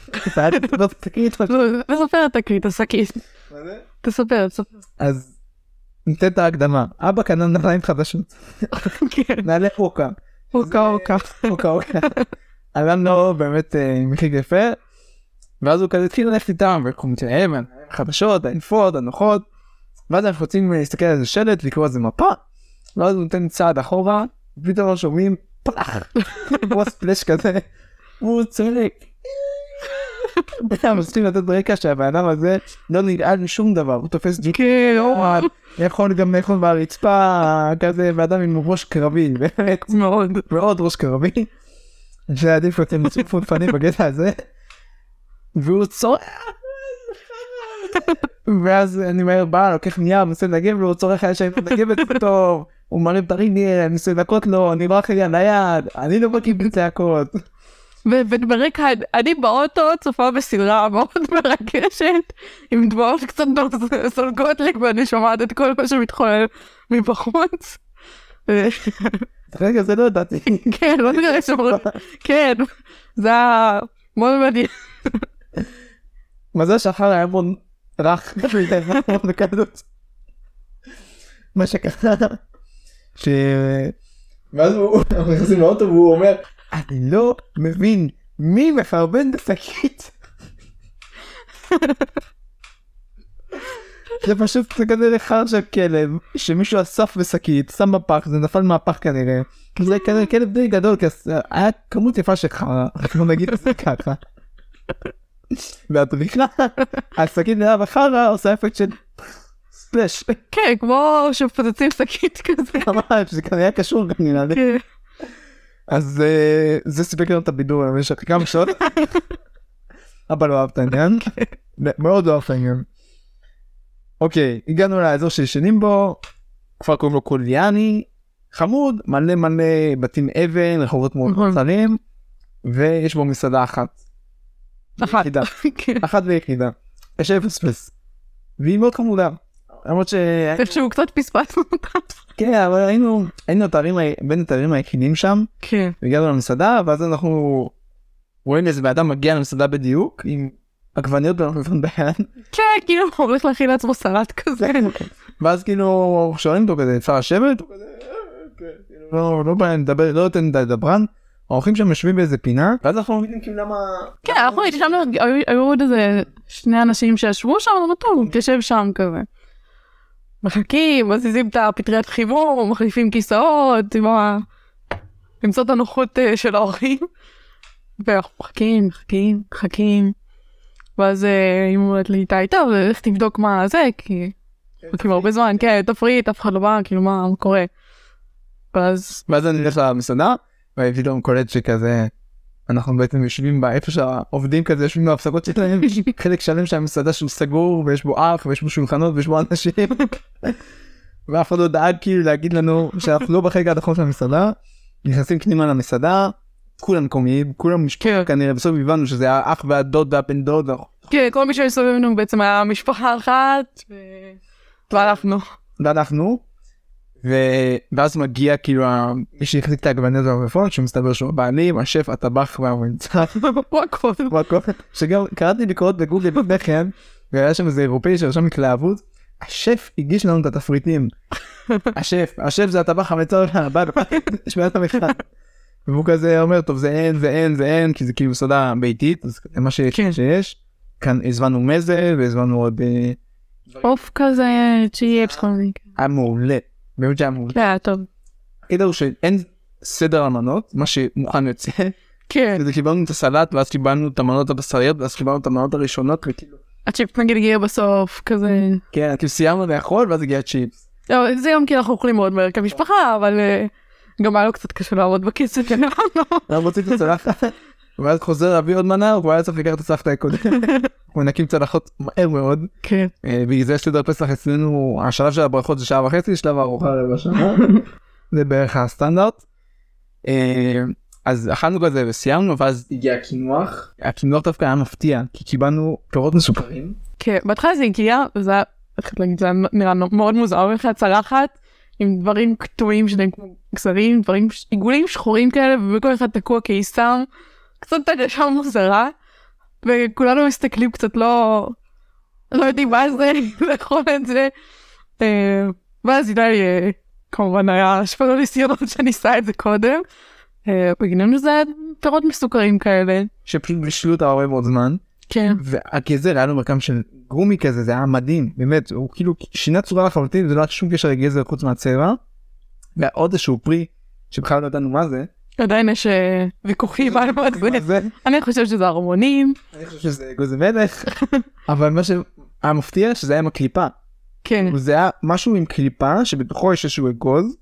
תספר את תקריא את השקית. מה זה? תספר, תספר. אז ניתן את ההקדמה. אבא קנה נעליים חדשות. כן. נעלי אוקה. אוקה אוקה. אוקה אוקה. עליהם לו באמת מחיר יפה. ואז הוא כזה התחיל ללכת איתם. וכו מתלהם, חדשות, הענפות, הנוחות. ואז אנחנו רוצים להסתכל על איזה שלט, לקרוא איזה מפה. ואז הוא נותן צעד אחורה. ופתאום לא שומעים פלח. כמו ספלש כזה. הוא צועק. אנחנו צריכים לתת רקע שהבאדם הזה לא נגעל משום דבר, הוא תופס כן, ג'יפ, יכול גם לאכול ברצפה, כזה באדם עם ראש קרבי, באמת מאוד מאוד ראש קרבי, שעדיף אתם מצאים פונפנים בגטע הזה, והוא צורח, ואז אני מהר בא, לוקח נייר, מנסה לנגב לו, הוא צורח היה שאני מנגב את זה טוב, הוא מרים את הריני, אני מנסה לנקות לו, אני ברח לי על היד, אני לא מקים בצעקות. וברקע, אני באוטו צופה בסדרה מאוד מרגשת, עם דמעות קצת סולגות לי, ואני שומעת את כל מה שמתחולל מבחוץ. רגע, זה לא ידעתי. כן, לא נראה שאומרים, כן, זה היה מאוד מדהים. מזל שאחר היה מאוד רך, בקדות. מה שקרה, ש... ואז הוא נכנסים לאוטו והוא אומר, אני לא מבין מי מחרבן בשקית. זה פשוט כזה לחר של כלב שמישהו אסף בשקית, שם בפח, זה נפל מהפח כנראה. זה כנראה כלב די גדול, כי היה כמות יפה של חרא, לא נגיד את זה ככה. והדריכה, השקית נראה בחרא עושה אפקט של ספלש. כן, כמו שפוצצים שקית כזה. ממש, זה כנראה קשור כנראה. כן. אז זה סיפק לנו את הבידור במשך כמה שעות. אבא לא אהב את העניין. מאוד לא אהב את העניין. אוקיי, הגענו לאזור שישנים בו. כבר קוראים לו קוליאני. חמוד, מלא מלא בתים אבן, רחובות מאוד קצרים. ויש בו מסעדה אחת. אחת. אחת ויחידה. יש אפס פס. והיא מאוד חמודה. למרות ש... איכשהו קצת פספסנו אותה. כן, אבל היינו, היינו בין התארים היחידים שם. כן. והגענו למסעדה, ואז אנחנו רואים איזה באדם מגיע למסעדה בדיוק, עם עגבניות בנפון ביד. כן, כאילו הוא הולך להכין לעצמו סלט כזה. ואז כאילו שואלים אותו כזה, אפשר לשבת? הוא כזה, לא, לא בא לדבר, לא יותר מדי דברן. האורחים שם יושבים באיזה פינה, ואז אנחנו מבינים כאילו למה... כן, אנחנו התיישבנו, היו עוד איזה שני אנשים שישבו שם, אבל טוב, הוא התיישב שם כזה. מחכים, מזיזים את הפטריית חימום, מחליפים כיסאות, למצוא את הנוחות של האורחים. ואנחנו מחכים, מחכים, מחכים. ואז היא אומרת לי, איתי, טוב, לך תבדוק מה זה, כי... כאילו הרבה זמן, כן, תפריט, אף אחד לא בא, כאילו מה קורה. ואז... ואז אני הולך למסעדה, ופתאום קולט שכזה, אנחנו בעצם יושבים באיפה שהעובדים כזה יושבים בהפסקות שלהם, חלק שלם שהמסעדה שהוא סגור, ויש בו אח, ויש בו שולחנות, ויש בו אנשים, ואף אחד לא דאג כאילו להגיד לנו שאנחנו לא בחלק הנכון של המסעדה, נכנסים פנימה למסעדה, כולם מקומיים, כולם משפחה כנראה, בסוף הבנו שזה האח והדוד והבן דוד. כן, כל מי שסובבנו בעצם היה משפחה אחת, והלכנו. והלכנו. ואז מגיע כאילו מי שהחזיק את העגבניות והמפות שמסתבר שהוא הבעלים, השף, הטבח והמנצח שגם קראתי לקרות בגוגל לפניכם והיה שם איזה אירופאי שרשם התלהבות השף הגיש לנו את התפריטים. השף, השף זה הטבח המצור הבא, יש בעיית המחד. והוא כזה אומר, טוב זה אין, זה אין, זה אין, כי זה כאילו סודה ביתית, אז זה מה שיש. כאן הזמנו מזה, והזמנו עוד... עוף כזה, צ'יפס, כל מיני. היה מעולה, באמת שהיה מעולה. היה טוב. ידעו שאין סדר המנות, מה שמוכן יוצא. כן. וזה קיבלנו את הסלט, ואז קיבלנו את המנות הבשריות, ואז קיבלנו את המנות הראשונות, וכאילו... הצ'יפס נגיד הגיע בסוף, כזה... כן, כאילו סיימנו לאכול, ואז הגיע צ'יפס. זה יום כי אנחנו אוכלים מאוד מהר כמשפחה, אבל גם היה לו קצת קשה לעמוד בכסף. אנחנו רוצים את הצלחת, ואז חוזר להביא עוד מנה, הוא כבר היה צריך לקחת את הצלחת הקודם. אנחנו מנקים צלחות מהר מאוד. כן. בגלל זה סדר פסח אצלנו, השלב של הברכות זה שעה וחצי, שלב הארוחה רבע שעה. זה בערך הסטנדרט. אז אכלנו כזה וסיימנו, ואז הגיע הקינוח. הקינוח דווקא היה מפתיע, כי קיבלנו פירות מסוכרים. כן, בהתחלה זה הגיע, וזה היה, זה היה נראה מאוד מוזר, אחרי צלחת, עם דברים קטועים שלהם כמו גזרים, דברים, עיגולים שחורים כאלה, ובכל אחד תקוע קיסם, קצת תגשה מוזרה, וכולנו מסתכלים קצת לא, לא יודעים מה זה, לאכול את זה, ואז איתי, כמובן היה שפנו ניסיונות שניסה את זה קודם, בגיננו זה פירות מסוכרים כאלה. שפשוט בישלו אותה הרבה מאוד זמן. כן. והגזר היה לו מרקם של גומי כזה, זה היה מדהים, באמת, הוא כאילו שינה צורה לחלוטין, זה לא היה שום קשר לגזר חוץ מהצבע. ועוד איזשהו פרי, שבכלל לא ידענו מה זה. עדיין יש ויכוחים על מה זה. אני חושב שזה הרמונים. אני חושב שזה גוזי מלך. אבל מה שהיה מפתיע, שזה היה עם הקליפה. כן. זה היה משהו עם קליפה, שבתוכו יש איזשהו אגוז,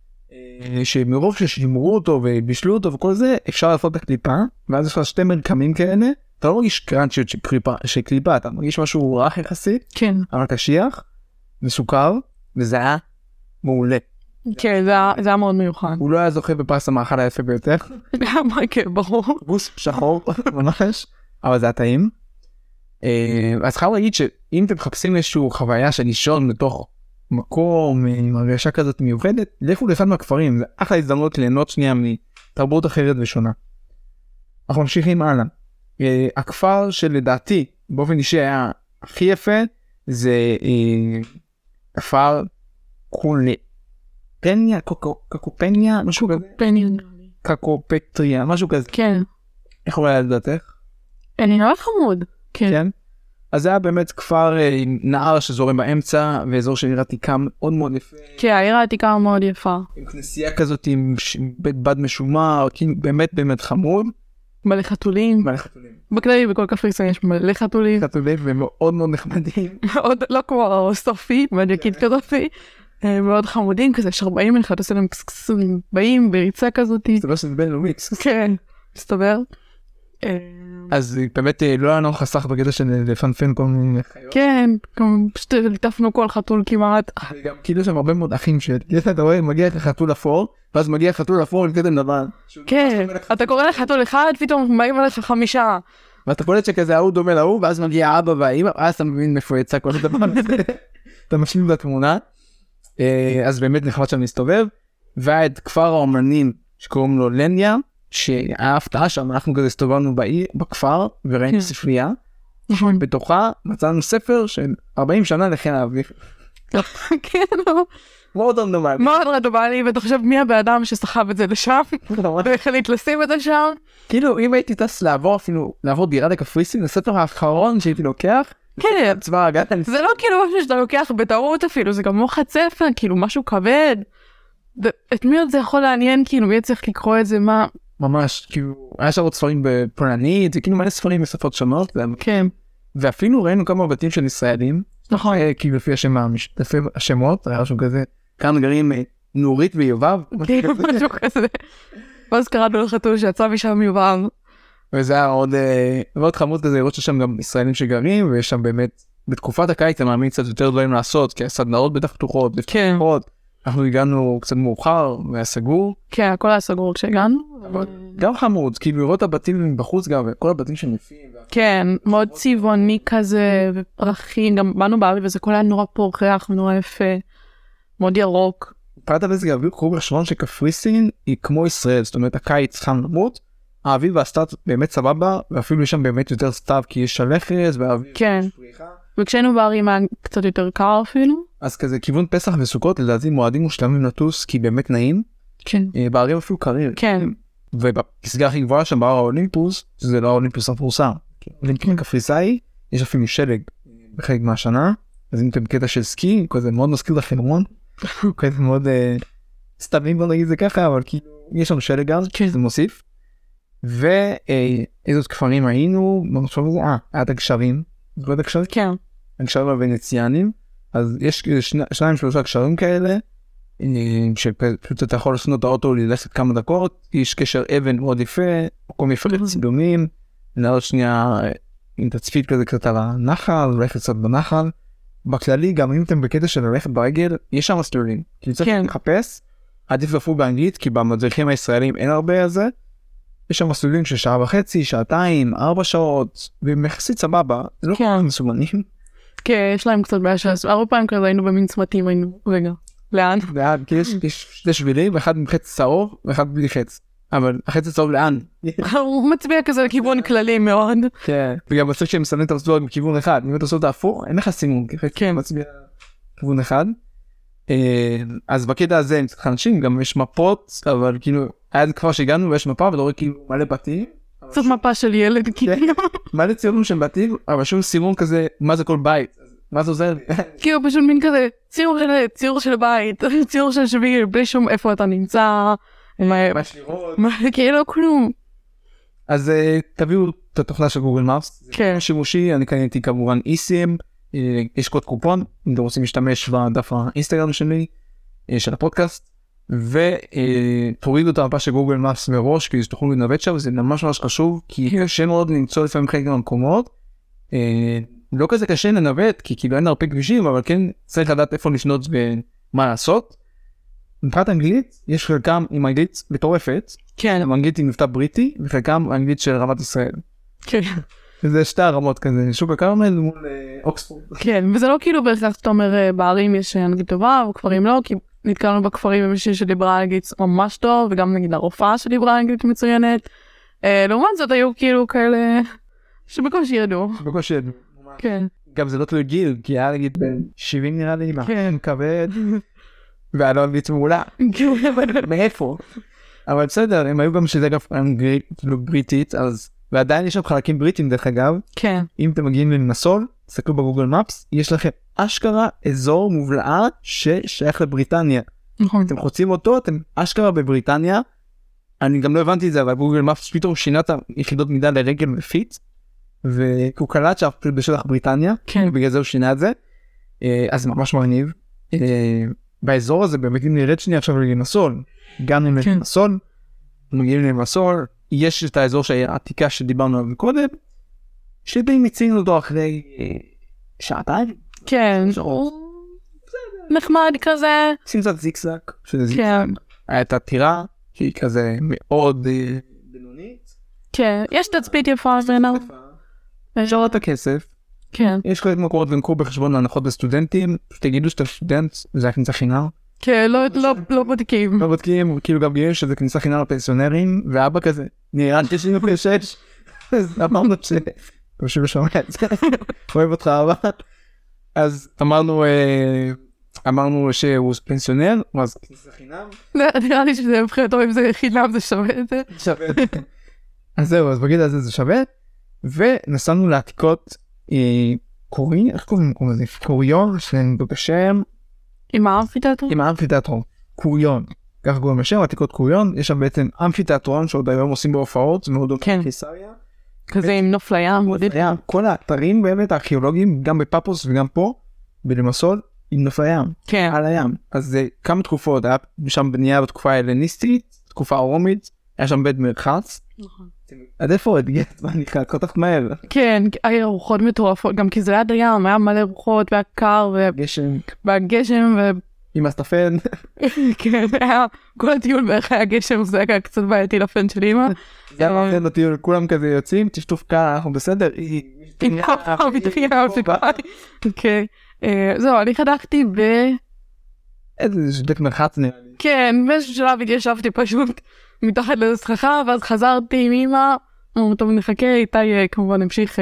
שמרוב ששימרו אותו ובישלו אותו וכל זה, אפשר לעשות את הקליפה, ואז יש לך שתי מרקמים כאלה, אתה לא מרגיש קראנצ'יות של קליפה, של קליפה, אתה מרגיש משהו רך יחסית, כן. אבל קשיח, וסוכר, וזה היה מעולה. כן, זה היה מאוד מיוחד. הוא לא היה זוכה בפרס המאכל היפה ביותר. כן, ברור. בוס שחור, ממש, אבל זה היה טעים. אז חייב להגיד שאם אתם מחפשים איזשהו חוויה של לישון בתוך מקום עם הרגשה כזאת מיוחדת, לכו לאחד מהכפרים, זה אחלה הזדמנות ליהנות שנייה מתרבות אחרת ושונה. אנחנו ממשיכים הלאה. הכפר שלדעתי באופן אישי היה הכי יפה, זה כפר קולפניה, קקופניה, משהו כזה? קקופטריה, משהו כזה. כן. איך הוא היה לדעתך? אני נראה חמוד. כן. אז זה היה באמת כפר עם נהר שזורם באמצע, ואזור של עיר עתיקה מאוד מאוד יפה. כן, העיר העתיקה מאוד יפה. עם כנסייה כזאת, עם בית בד משומר, באמת באמת חמוד. מלא חתולים. מלא חתולים. בכללי, בכל קפריסין יש מלא חתולים. חתולים, והם מאוד מאוד נחמדים. עוד לא כמו סופי, מדייקית כזאת. מאוד חמודים כזה, יש ארבעים מלכת, עושה להם קסקסים, באים בריצה כזאת. מסתבר שזה בינלאומית. כן, מסתבר. אז באמת לא היה לנו חסך בגדע של לפנפן כל מיני חיות. כן, פשוט ליטפנו כל חתול כמעט. גם כאילו שם הרבה מאוד אחים שאתה רואה, מגיע לך חתול אפור, ואז מגיע חתול אפור עם כתם לבן. כן, אתה קורא לחתול אחד, פתאום באים עליך חמישה. ואתה קולט שכזה ההוא דומה להוא, ואז מגיע אבא והאמא, ואז אתה מבין מאיפה יצא כל הדבר הזה. אתה משלים בתמונה. אז באמת נחמד שם להסתובב. והיה את כפר האומנים שקוראים לו לניה, שהיה הפתעה שם, אנחנו כזה הסתובבנו בעיר, בכפר, וראינו ספרייה, בתוכה מצאנו ספר של ארבעים שנה לחיל האוויר. כן, לא. מאוד רנדומלי. מאוד רנדומלי, ואתה חושב מי הבאדם שסחב את זה לשם, והחליט לשים את זה שם. כאילו, אם הייתי טס לעבור אפילו, לעבור דירה לקפריסין, הספר האחרון שהייתי לוקח, כן, צבא הגנה. זה לא כאילו משהו שאתה לוקח בטעות אפילו, זה גם מוחד ספר, כאילו משהו כבד. את מי עוד זה יכול לעניין, כאילו, מי צריך לקרוא את זה, מה... ממש, כאילו, היה שם עוד ספרים בפולנית, וכאילו מלא ספרים בשפות שונות. כן. ואפילו ראינו כמה בתים של ישראלים. נכון. כאילו לפי השמות, היה משהו כזה, כאן גרים נורית ויובב. כן, משהו כזה. ואז קראנו לחתול שיצא משם יובב. וזה היה עוד, מאוד חמוד כזה, לראות ששם גם ישראלים שגרים, ויש שם באמת, בתקופת הקיץ אני מאמין קצת יותר דברים לעשות, כי הסדנאות בטח פתוחות, כן. אנחנו הגענו קצת מאוחר, והיה סגור. כן, הכל היה סגור כשהגענו. גם חמוד, כאילו לראות הבתים בחוץ גם, וכל הבתים שנפים. כן, מאוד צבעוני כזה, ופרחים, גם באנו באביב, וזה כל היה נורא פורח ונורא יפה, מאוד ירוק. פרט על איזה אביב, קוראים לחשבון שקפריסין היא כמו ישראל, זאת אומרת הקיץ חם למות, האביב והסתיו באמת סבבה, ואפילו יש שם באמת יותר סתיו, כי יש שלכת, והאביב כן. יש פריחה. וכשהיינו בערים היה קצת יותר קר אפילו. אז כזה כיוון פסח וסוכות לדעתי מועדים מושלמים לטוס כי באמת נעים. כן. בערים אפילו קריר. כן. ובפסגה הכי גבוהה שם בהר האולימפוס, שזה לא האולימפוס המפורסם. אולימפוס קפריסאי, יש אפילו שלג בחלק מהשנה, אז אם אתם בקטע של סקי, כזה מאוד מזכיר לחרמון, כזה מאוד סתמים בוא נגיד זה ככה, אבל כאילו יש לנו שלג אז, זה מוסיף. ואיזות כפרים היינו, בוא נחשוב על זה, אה, היה את הגשרים, זוכר את הגשרים? כן. הגשרים הוונציאנים, אז יש שניים שלושה גשרים כאלה, שפשוט אתה יכול לעשות את האוטו ללכת כמה דקות, יש קשר אבן מאוד יפה, מקום יפה לצילומים, נעלות שנייה עם תצפית כזה קצת על הנחל, ללכת קצת בנחל. בכללי גם אם אתם בקטע של ללכת ברגל, יש שם מסלולים, כי צריך לחפש, עדיף לפו באנגלית, כי במדריכים הישראלים אין הרבה על זה, יש שם מסלולים של שעה וחצי, שעתיים, ארבע שעות, והם יחסית סבבה, לא כל כך מסומנים. כן, יש להם קצת בעיה שעשו, הרבה פעמים כזה היינו במין צמתים, היינו, רגע, לאן? לאן, כי יש שתי שבילים, ואחד עם חץ צהוב, ואחד בלי חץ. אבל החץ הצהוב לאן? הוא מצביע כזה לכיוון כללי מאוד. כן, וגם מצליח שהם מסמנים את המסלול בכיוון אחד, אם אתה עושה את ההפוך, אין לך סימון, כי מצביע כיוון אחד. אז בקטע הזה עם קצת אנשים, גם יש מפות, אבל כאילו, היה זה כבר שהגענו ויש מפה, ואתה רואה כאילו מלא בתים. זאת מפה של ילד, כאילו. מלא ציורים של בתים, אבל שום סימון כזה, מה זה כל בית? מה זה עוזר לי? כאילו פשוט מין כזה, ציור של בית, ציור של שביל, בלי שום איפה אתה נמצא. מה יש לראות? כאילו כלום. אז תביאו את התוכנה של גוגל מאפס. כן. שימושי, אני קניתי כמובן איסים, יש קוד קופון, אם אתם רוצים להשתמש בדף האינסטגרם שלי, של הפודקאסט, ותורידו את המפה של גוגל מאפס מראש, כי שתוכלו לנווט שם, זה ממש ממש חשוב, כי קשה מאוד למצוא לפעמים חלק מהמקומות, לא כזה קשה לנווט, כי כאילו אין הרבה כבישים, אבל כן צריך לדעת איפה לשנות ומה לעשות. מבחינת אנגלית, יש חלקם עם אנגלית מטורפת, כן. אנגלית עם מבטא בריטי, וחלקם אנגלית של רמת ישראל. כן. זה שתי הרמות כזה, שוק הכרמל מול אוקספורד. כן, וזה לא כאילו בהכרח אתה אומר בערים יש אנגלית טובה, וכפרים לא, כי נתקלנו בכפרים ומישהו שדיברה אנגלית ממש טוב, וגם נגיד הרופאה שדיברה אנגלית מצוינת. לעומת זאת היו כאילו כאלה שבקושי ידעו. שבקושי ידעו. כן. גם זה לא תלוי גיל, כי היה נגיד בין שבעים נראה לי, כן, כבד. והיה לא אנגלית מעולה. מאיפה? אבל בסדר, הם היו גם שזה אגב אנגלית בריטית, אז ועדיין יש שם חלקים בריטים דרך אגב. כן. אם אתם מגיעים לנסול, תסתכלו בגוגל מאפס, יש לכם אשכרה אזור מובלעה ששייך לבריטניה. נכון. אתם חוצים אותו, אתם אשכרה בבריטניה. אני גם לא הבנתי את זה, אבל גוגל מאפס פתאום שינה את היחידות מידה לרגל ופיט, והוא קלט שאף בשטח בריטניה, כן. בגלל זה הוא שינה את זה. אז זה ממש מגניב. באזור הזה באמת אם נראית שנייה עכשיו לנסול, גם אם לנסול, מגיעים לנסול, יש את האזור העתיקה שדיברנו עליו קודם, שדי מצינו אותו אחרי שעתיים. כן, נחמד כזה. שים קצת זיקסק, שזה זיקסק. כן. הייתה טירה, שהיא כזה מאוד בינונית. כן, יש תצפית יפה ממנה. אפשר את הכסף. כן. יש חלק מקורות ונקרו בחשבון להנחות לסטודנטים, שתגידו שאתה סטודנט, וזה היה כניסה חינם. כן, לא בודקים. לא בודקים, כאילו גם גילים שזה כניסה חינם לפנסיונרים, ואבא כזה, נראה תשעים ושש, אז אמרנו ש... תושב לשמוע את זה, אוהב אותך אבא. אז אמרנו, אמרנו שהוא פנסיונר, אז כניסה חינם. נראה לי שזה מבחינת אם זה חינם זה שווה את זה. שווה את זה. אז זהו, אז בגיל הזה זה שווה, ונסענו לעתיקות קורי, איך קוראים למקום הזה? קוריון, בשם... עם האמפיתיאטרון? עם האמפיתיאטרון, קוריון. ככה קוראים לשם, עתיקות קוריון, יש שם בעצם אמפיתיאטרון שעוד היום עושים בהופעות, זה מאוד דומה לקיסריה. כזה עם נוף לים. כל האתרים באמת הארכיאולוגיים, גם בפאפוס וגם פה, בלמסול, עם נוף הים, על הים. אז זה כמה תקופות, היה שם בנייה בתקופה ההלניסטית, תקופה הרומית, היה שם בית מרחץ. נכון. עד איפה את גאת? מה נקרא? כל כך מהר. כן, היה רוחות מטורפות, גם כי זה היה דים, היה מלא רוחות, והיה קר, גשם. והגשם, ו... עם הסטפן. כן, היה, כל הטיול בערך היה גשם, זה היה קצת בעייתי לפן של אמא. זה היה לפן לטיול, כולם כזה יוצאים, תשטוף קר, אנחנו בסדר. עם כל המטריה, אוקיי. זהו, אני חדכתי ב... איזה בית מרחץ נראה לי. כן, באיזשהו שלב התיישבתי פשוט מתחת לסככה, ואז חזרתי עם אמא, אמרו טוב נחכה, איתי כמובן המשיך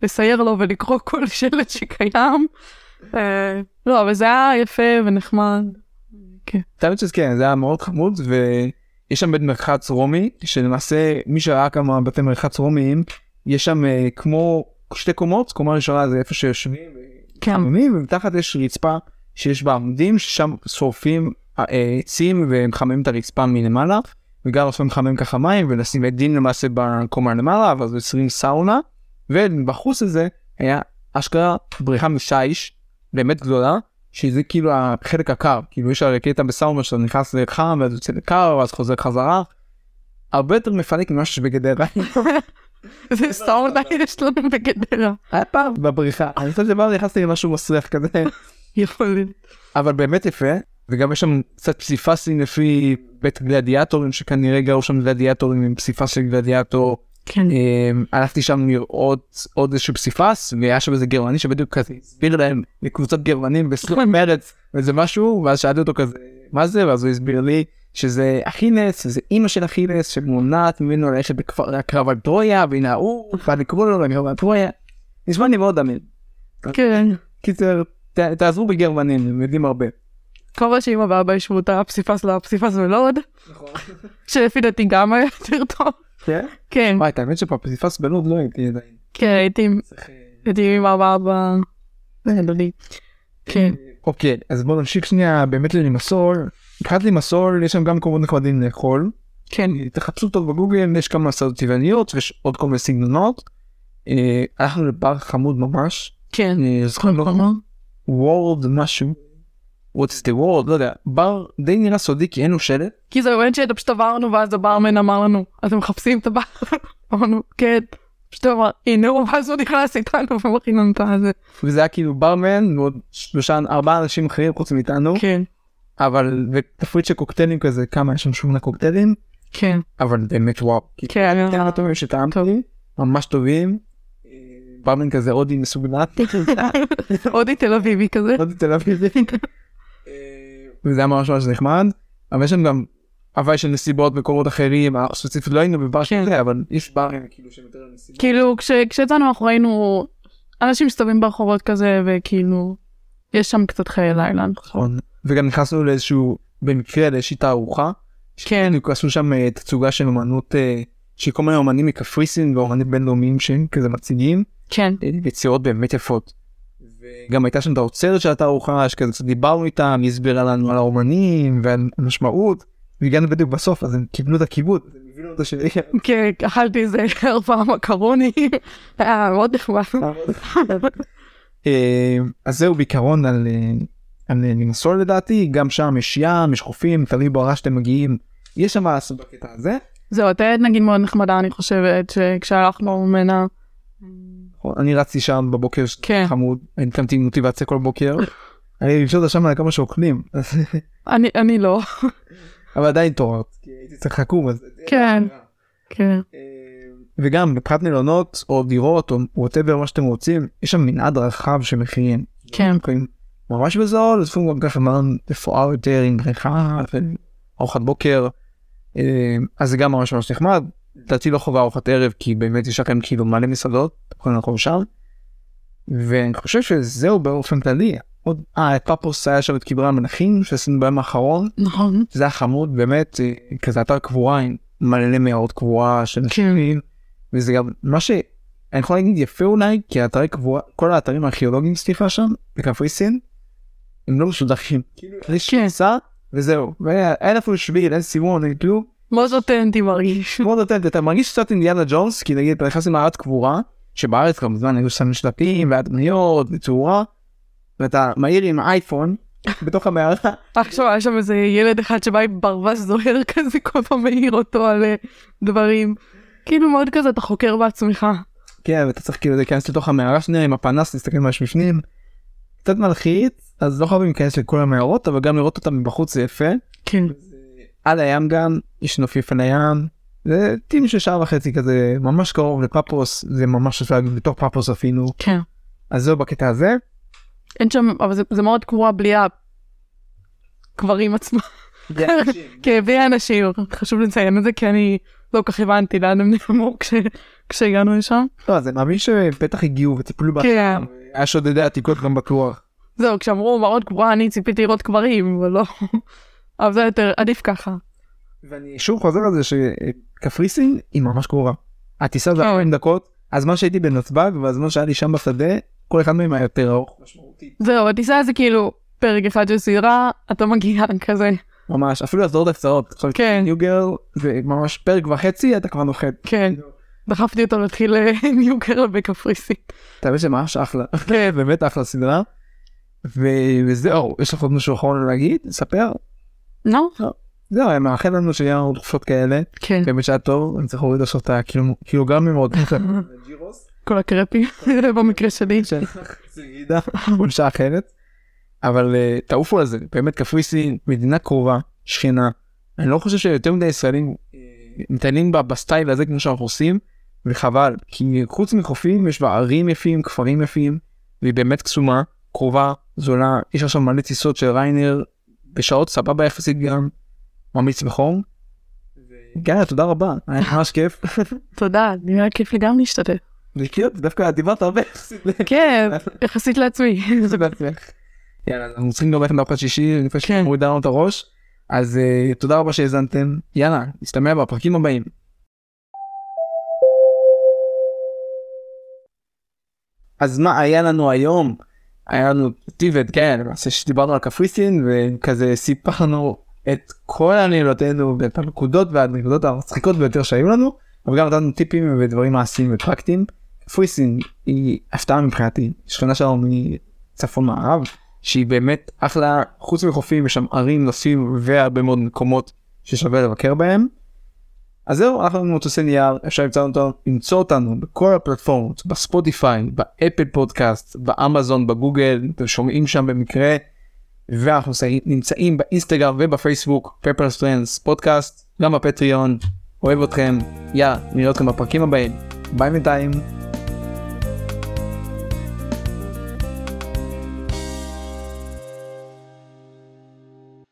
לסייר לו ולקרוא כל שלט שקיים. לא, אבל זה היה יפה ונחמד. תאמת שזה כן, זה היה מאוד חמוד, ויש שם בית מרחץ רומי, שלמעשה מי שראה כמה בתי מרחץ רומיים, יש שם כמו שתי קומות, קומה ראשונה זה איפה שיושבים וחממים, ומתחת יש רצפה שיש בה עמודים, ששם שורפים עצים ומחממים את הרצפה מלמעלה, וגם עושים מחמם ככה מים, ונשים את דין למעשה בקומה למעלה, אבל זה עשרים סאונה, ובחוץ הזה היה אשכרה בריכה משיש, באמת גדולה, שזה כאילו החלק הקר, כאילו יש הרקטה בסאונה שאתה נכנס לחם, ואז יוצא לקר, ואז חוזר חזרה, הרבה יותר מפנק ממה שיש בגדרה. זה סאונה יש לנו בגדרה. היה פעם בבריכה, אני חושב שבא נכנסתי למשהו מסריח כזה. יכול להיות. אבל באמת יפה, וגם יש שם קצת פסיפסים לפי בית גלדיאטורים, שכנראה גרו שם גלדיאטורים עם פסיפס של גלדיאטור. כן. הלכתי שם לראות עוד איזשהו פסיפס, והיה שם איזה גרמני שבדיוק כזה הסביר להם לקבוצת גרמנים בסלום מרץ, וזה משהו, ואז שאלתי אותו כזה, מה זה? ואז הוא הסביר לי שזה אכילס, זה אימא של אכילס, שמונעת ממנו ללכת בקרב על טרויה, והנה הוא, בא לקרוא לו לקרב על טרויה. נשמע לי מאוד אמין. כן. קיצר, תעזרו בגרמנים, הם יודעים הרבה. כל מה שאמא ואבא ישבו את הפסיפס לפסיפס ולוד, שלפי דעתי גם היה יותר טוב. כן? כן. וואי, האמת שפסיפס בלוד לא הייתי עדיין. כן, הייתי עם אבא אבא. כן. אוקיי, אז בואו נמשיך שנייה באמת ללימסול. מבחינת לימסול יש שם גם מקומות נחמדים לאכול. כן. תחפשו טוב בגוגל, יש כמה מסעדות טבעוניות ויש עוד כל מיני סגנונות. הלכנו לבר חמוד ממש. כן. זוכרים לא? וורד משהו. What's the world? לא יודע. בר די נראה סודי כי אין לו שלט. כי זה באמת שאתה פשוט עברנו ואז הברמן אמר לנו, אתם מחפשים את הבר? אמרנו, כן. פשוט אמר, הנה הוא, ואז הוא נכנס איתנו ומכין לנו את הזה. וזה היה כאילו ברמן ועוד שלושה, ארבעה אנשים אחרים חוץ מאיתנו. כן. אבל, ותפריט של קוקטיילים כזה, כמה יש שם שמונה קוקטיילים. כן. אבל באמת וואו. כן. כן, הטובים שטעמתי. ממש טובים. ברמן כזה הודי מסוגנט. הודי תל אביבי כזה. הודי תל אביבי. וזה היה ממש ממש נחמד. אבל יש שם גם הווי של נסיבות מקומות אחרים, ספציפית לא היינו בבר של זה, אבל יש ברים כאילו שהם יותר נסיבות. כאילו כשיצאנו אנחנו ראינו אנשים מסתובבים ברחובות כזה, וכאילו יש שם קצת חיי לילה. נכון. וגם נכנסנו לאיזשהו, במקרה לאיזושהי תערוכה. כן. עשו שם תצוגה של אומנות, של כל מיני אומנים מקפריסין ואומנים בינלאומיים שהם כזה מציגים. כן. יצירות באמת יפות. וגם הייתה שם את האוצרת של התערוכה, שכזה קצת דיברנו איתם, היא הסבירה לנו על האומנים ועל המשמעות, והגענו בדיוק בסוף, אז הם קיבלו את הכיבוד, הם הבינו אותו שלי. כן, אכלתי איזה ערפה מקרוני, היה מאוד נחמד. אז זהו בעיקרון על לימסול לדעתי, גם שם יש ים, יש חופים, תלוי בערה שאתם מגיעים, יש שם לעשות בקטע הזה. זהו, אתה נגיד מאוד נחמדה, אני חושבת, שכשהלכנו ממנה, אני רצתי שם בבוקר חמוד, אני קמתי עם מוטיבציה כל בוקר, אני חושב שם על כמה שאוכלים. אני לא. אבל עדיין תורות, כי הייתי צריך לקום. כן, כן. וגם מבחינת מלונות או דירות או whatever מה שאתם רוצים, יש שם מנעד רחב שמחירים. כן. ממש בזול, לפעמים גם ככה מען מפואר יותר עם בריכה וארוחת בוקר, אז זה גם ממש ממש נחמד. לדעתי לא חובה ארוחת ערב, כי באמת יש לכם כאילו מלא מסעדות, יכולים לחוב שם. ואני חושב שזהו באופן כללי. עוד, אה, את פאפוס היה שם את קברי המנחים, שעשינו ביום האחרון. נכון. זה היה חמוד, באמת, כזה אתר קבורה עם מלא מערות קבורה של אנשים. וזה גם מה ש... אני יכול להגיד יפה אולי, כי האתרי קבורה, כל האתרים הארכיאולוגיים סליחה שם, בקפריסין, הם לא משודכים. יש כניסה, וזהו. ואין אפילו שביל, אין סימון, אין כלום. מאוד אותנטי מרגיש. מאוד אותנטי, אתה מרגיש קצת אינדיאנה ג'ונס, כי נגיד, אתה נכנס למערת קבורה, שבארץ כמובן היו שם שלטים, והדמיות, ותאורה, ואתה מהיר עם אייפון, בתוך המערה. עכשיו, היה שם איזה ילד אחד שבא עם ברווז זוהר כזה, כל פעם מהיר אותו על דברים. כאילו מאוד כזה, אתה חוקר בעצמך. כן, ואתה צריך כאילו להיכנס לתוך המערה שנייה, עם הפנס, להסתכל מה יש בפנים. קצת מלחיץ, אז לא חייבים להיכנס לכל המערות, אבל גם לראות אותם מבחוץ זה יפה. כן. על הים גם, יש נופיף על הים, זה טים של שעה וחצי כזה, ממש קרוב לפאפוס, זה ממש אפשר להגיד בתוך פאפוס אפילו. כן. אז זהו בקטע הזה. אין שם, אבל זה, זה מאוד קבוע בלי הקברים עצמם. כן, בלי האנשים, חשוב לציין את זה, כי אני לא כך הבנתי לאן הם נעמו כשהגענו לשם. לא, אז אני מאמין שבטח הגיעו וטיפלו כן. בעצמם. היה שודדי עתיקות גם בטוח. זהו, כשאמרו מראות קבורה, אני ציפיתי לראות קברים, אבל לא. אבל זה יותר עדיף ככה. ואני שוב חוזר על זה שקפריסין היא ממש קרובה. הטיסה זה ארבעים דקות, הזמן שהייתי בנתב"ג והזמן שהיה לי שם בשדה, כל אחד מהם היה יותר ארוך משמעותית. זהו, הטיסה זה כאילו פרק אחד של סדרה, אתה מגיע כזה. ממש, אפילו הסדרות הקצרות. כן. ניו גרל, וממש פרק וחצי אתה כבר נוחת. כן. דחפתי אותו להתחיל ניו גרל בקפריסין. אתה יודע שממש אחלה. כן, באמת אחלה סדרה. וזהו, יש לך עוד משהו אחרון להגיד? לספר? לא. זהו, אני מאחל לנו שיהיה עוד חופשות כאלה. כן. באמת שהיה טוב, אני צריך להוריד עכשיו את הקילוגרמים עוד. כל הקרפי, במקרה שלי. זה גידה, בשעה אחרת. אבל תעופו על זה, באמת קפריסין, מדינה קרובה, שכנה. אני לא חושב שיותר מדי ישראלים מטיילים בסטייל הזה כמו שאנחנו עושים, וחבל, כי חוץ מחופים יש בה ערים יפים, כפרים יפים, והיא באמת קסומה, קרובה, זולה, יש עכשיו מלא טיסות של ריינר, בשעות סבבה יחסית גם, ממליץ בחום. גאיה, תודה רבה, היה ממש כיף. תודה, נראה כיף לי גם להשתתף. זה כיף, דווקא דיברת הרבה. כן, יחסית לעצמי. זה בעצמך. יאללה, אנחנו צריכים לראות בארוחת שישי, לפני שמורידה לנו את הראש, אז תודה רבה שהזנתם, יאללה, נשתמע בפרקים הבאים. אז מה היה לנו היום? היה לנו טיבט, כן, למעשה שדיברנו על קפריסין, וכזה סיפרנו את כל הנקודותינו, ואת הנקודות והנקודות המצחיקות ביותר שהיו לנו, אבל גם נתנו טיפים ודברים מעשיים ופרקטיים. קפריסין היא הפתעה מבחינתי, שכנה שלנו מצפון מערב, שהיא באמת אחלה, חוץ מחופים, יש שם ערים, נושאים והרבה מאוד מקומות ששווה לבקר בהם. אז זהו, אנחנו מטוסי נייר, אפשר למצוא אותנו, למצוא אותנו בכל הפלטפורמות, בספוטיפיי, באפל פודקאסט, באמזון, בגוגל, אתם שומעים שם במקרה, ואנחנו נמצאים באינסטגרם ובפייסבוק, פפרס טרנדס פודקאסט, גם בפטריון, אוהב אתכם, יא, נראה אתכם בפרקים הבאים, ביי בינתיים.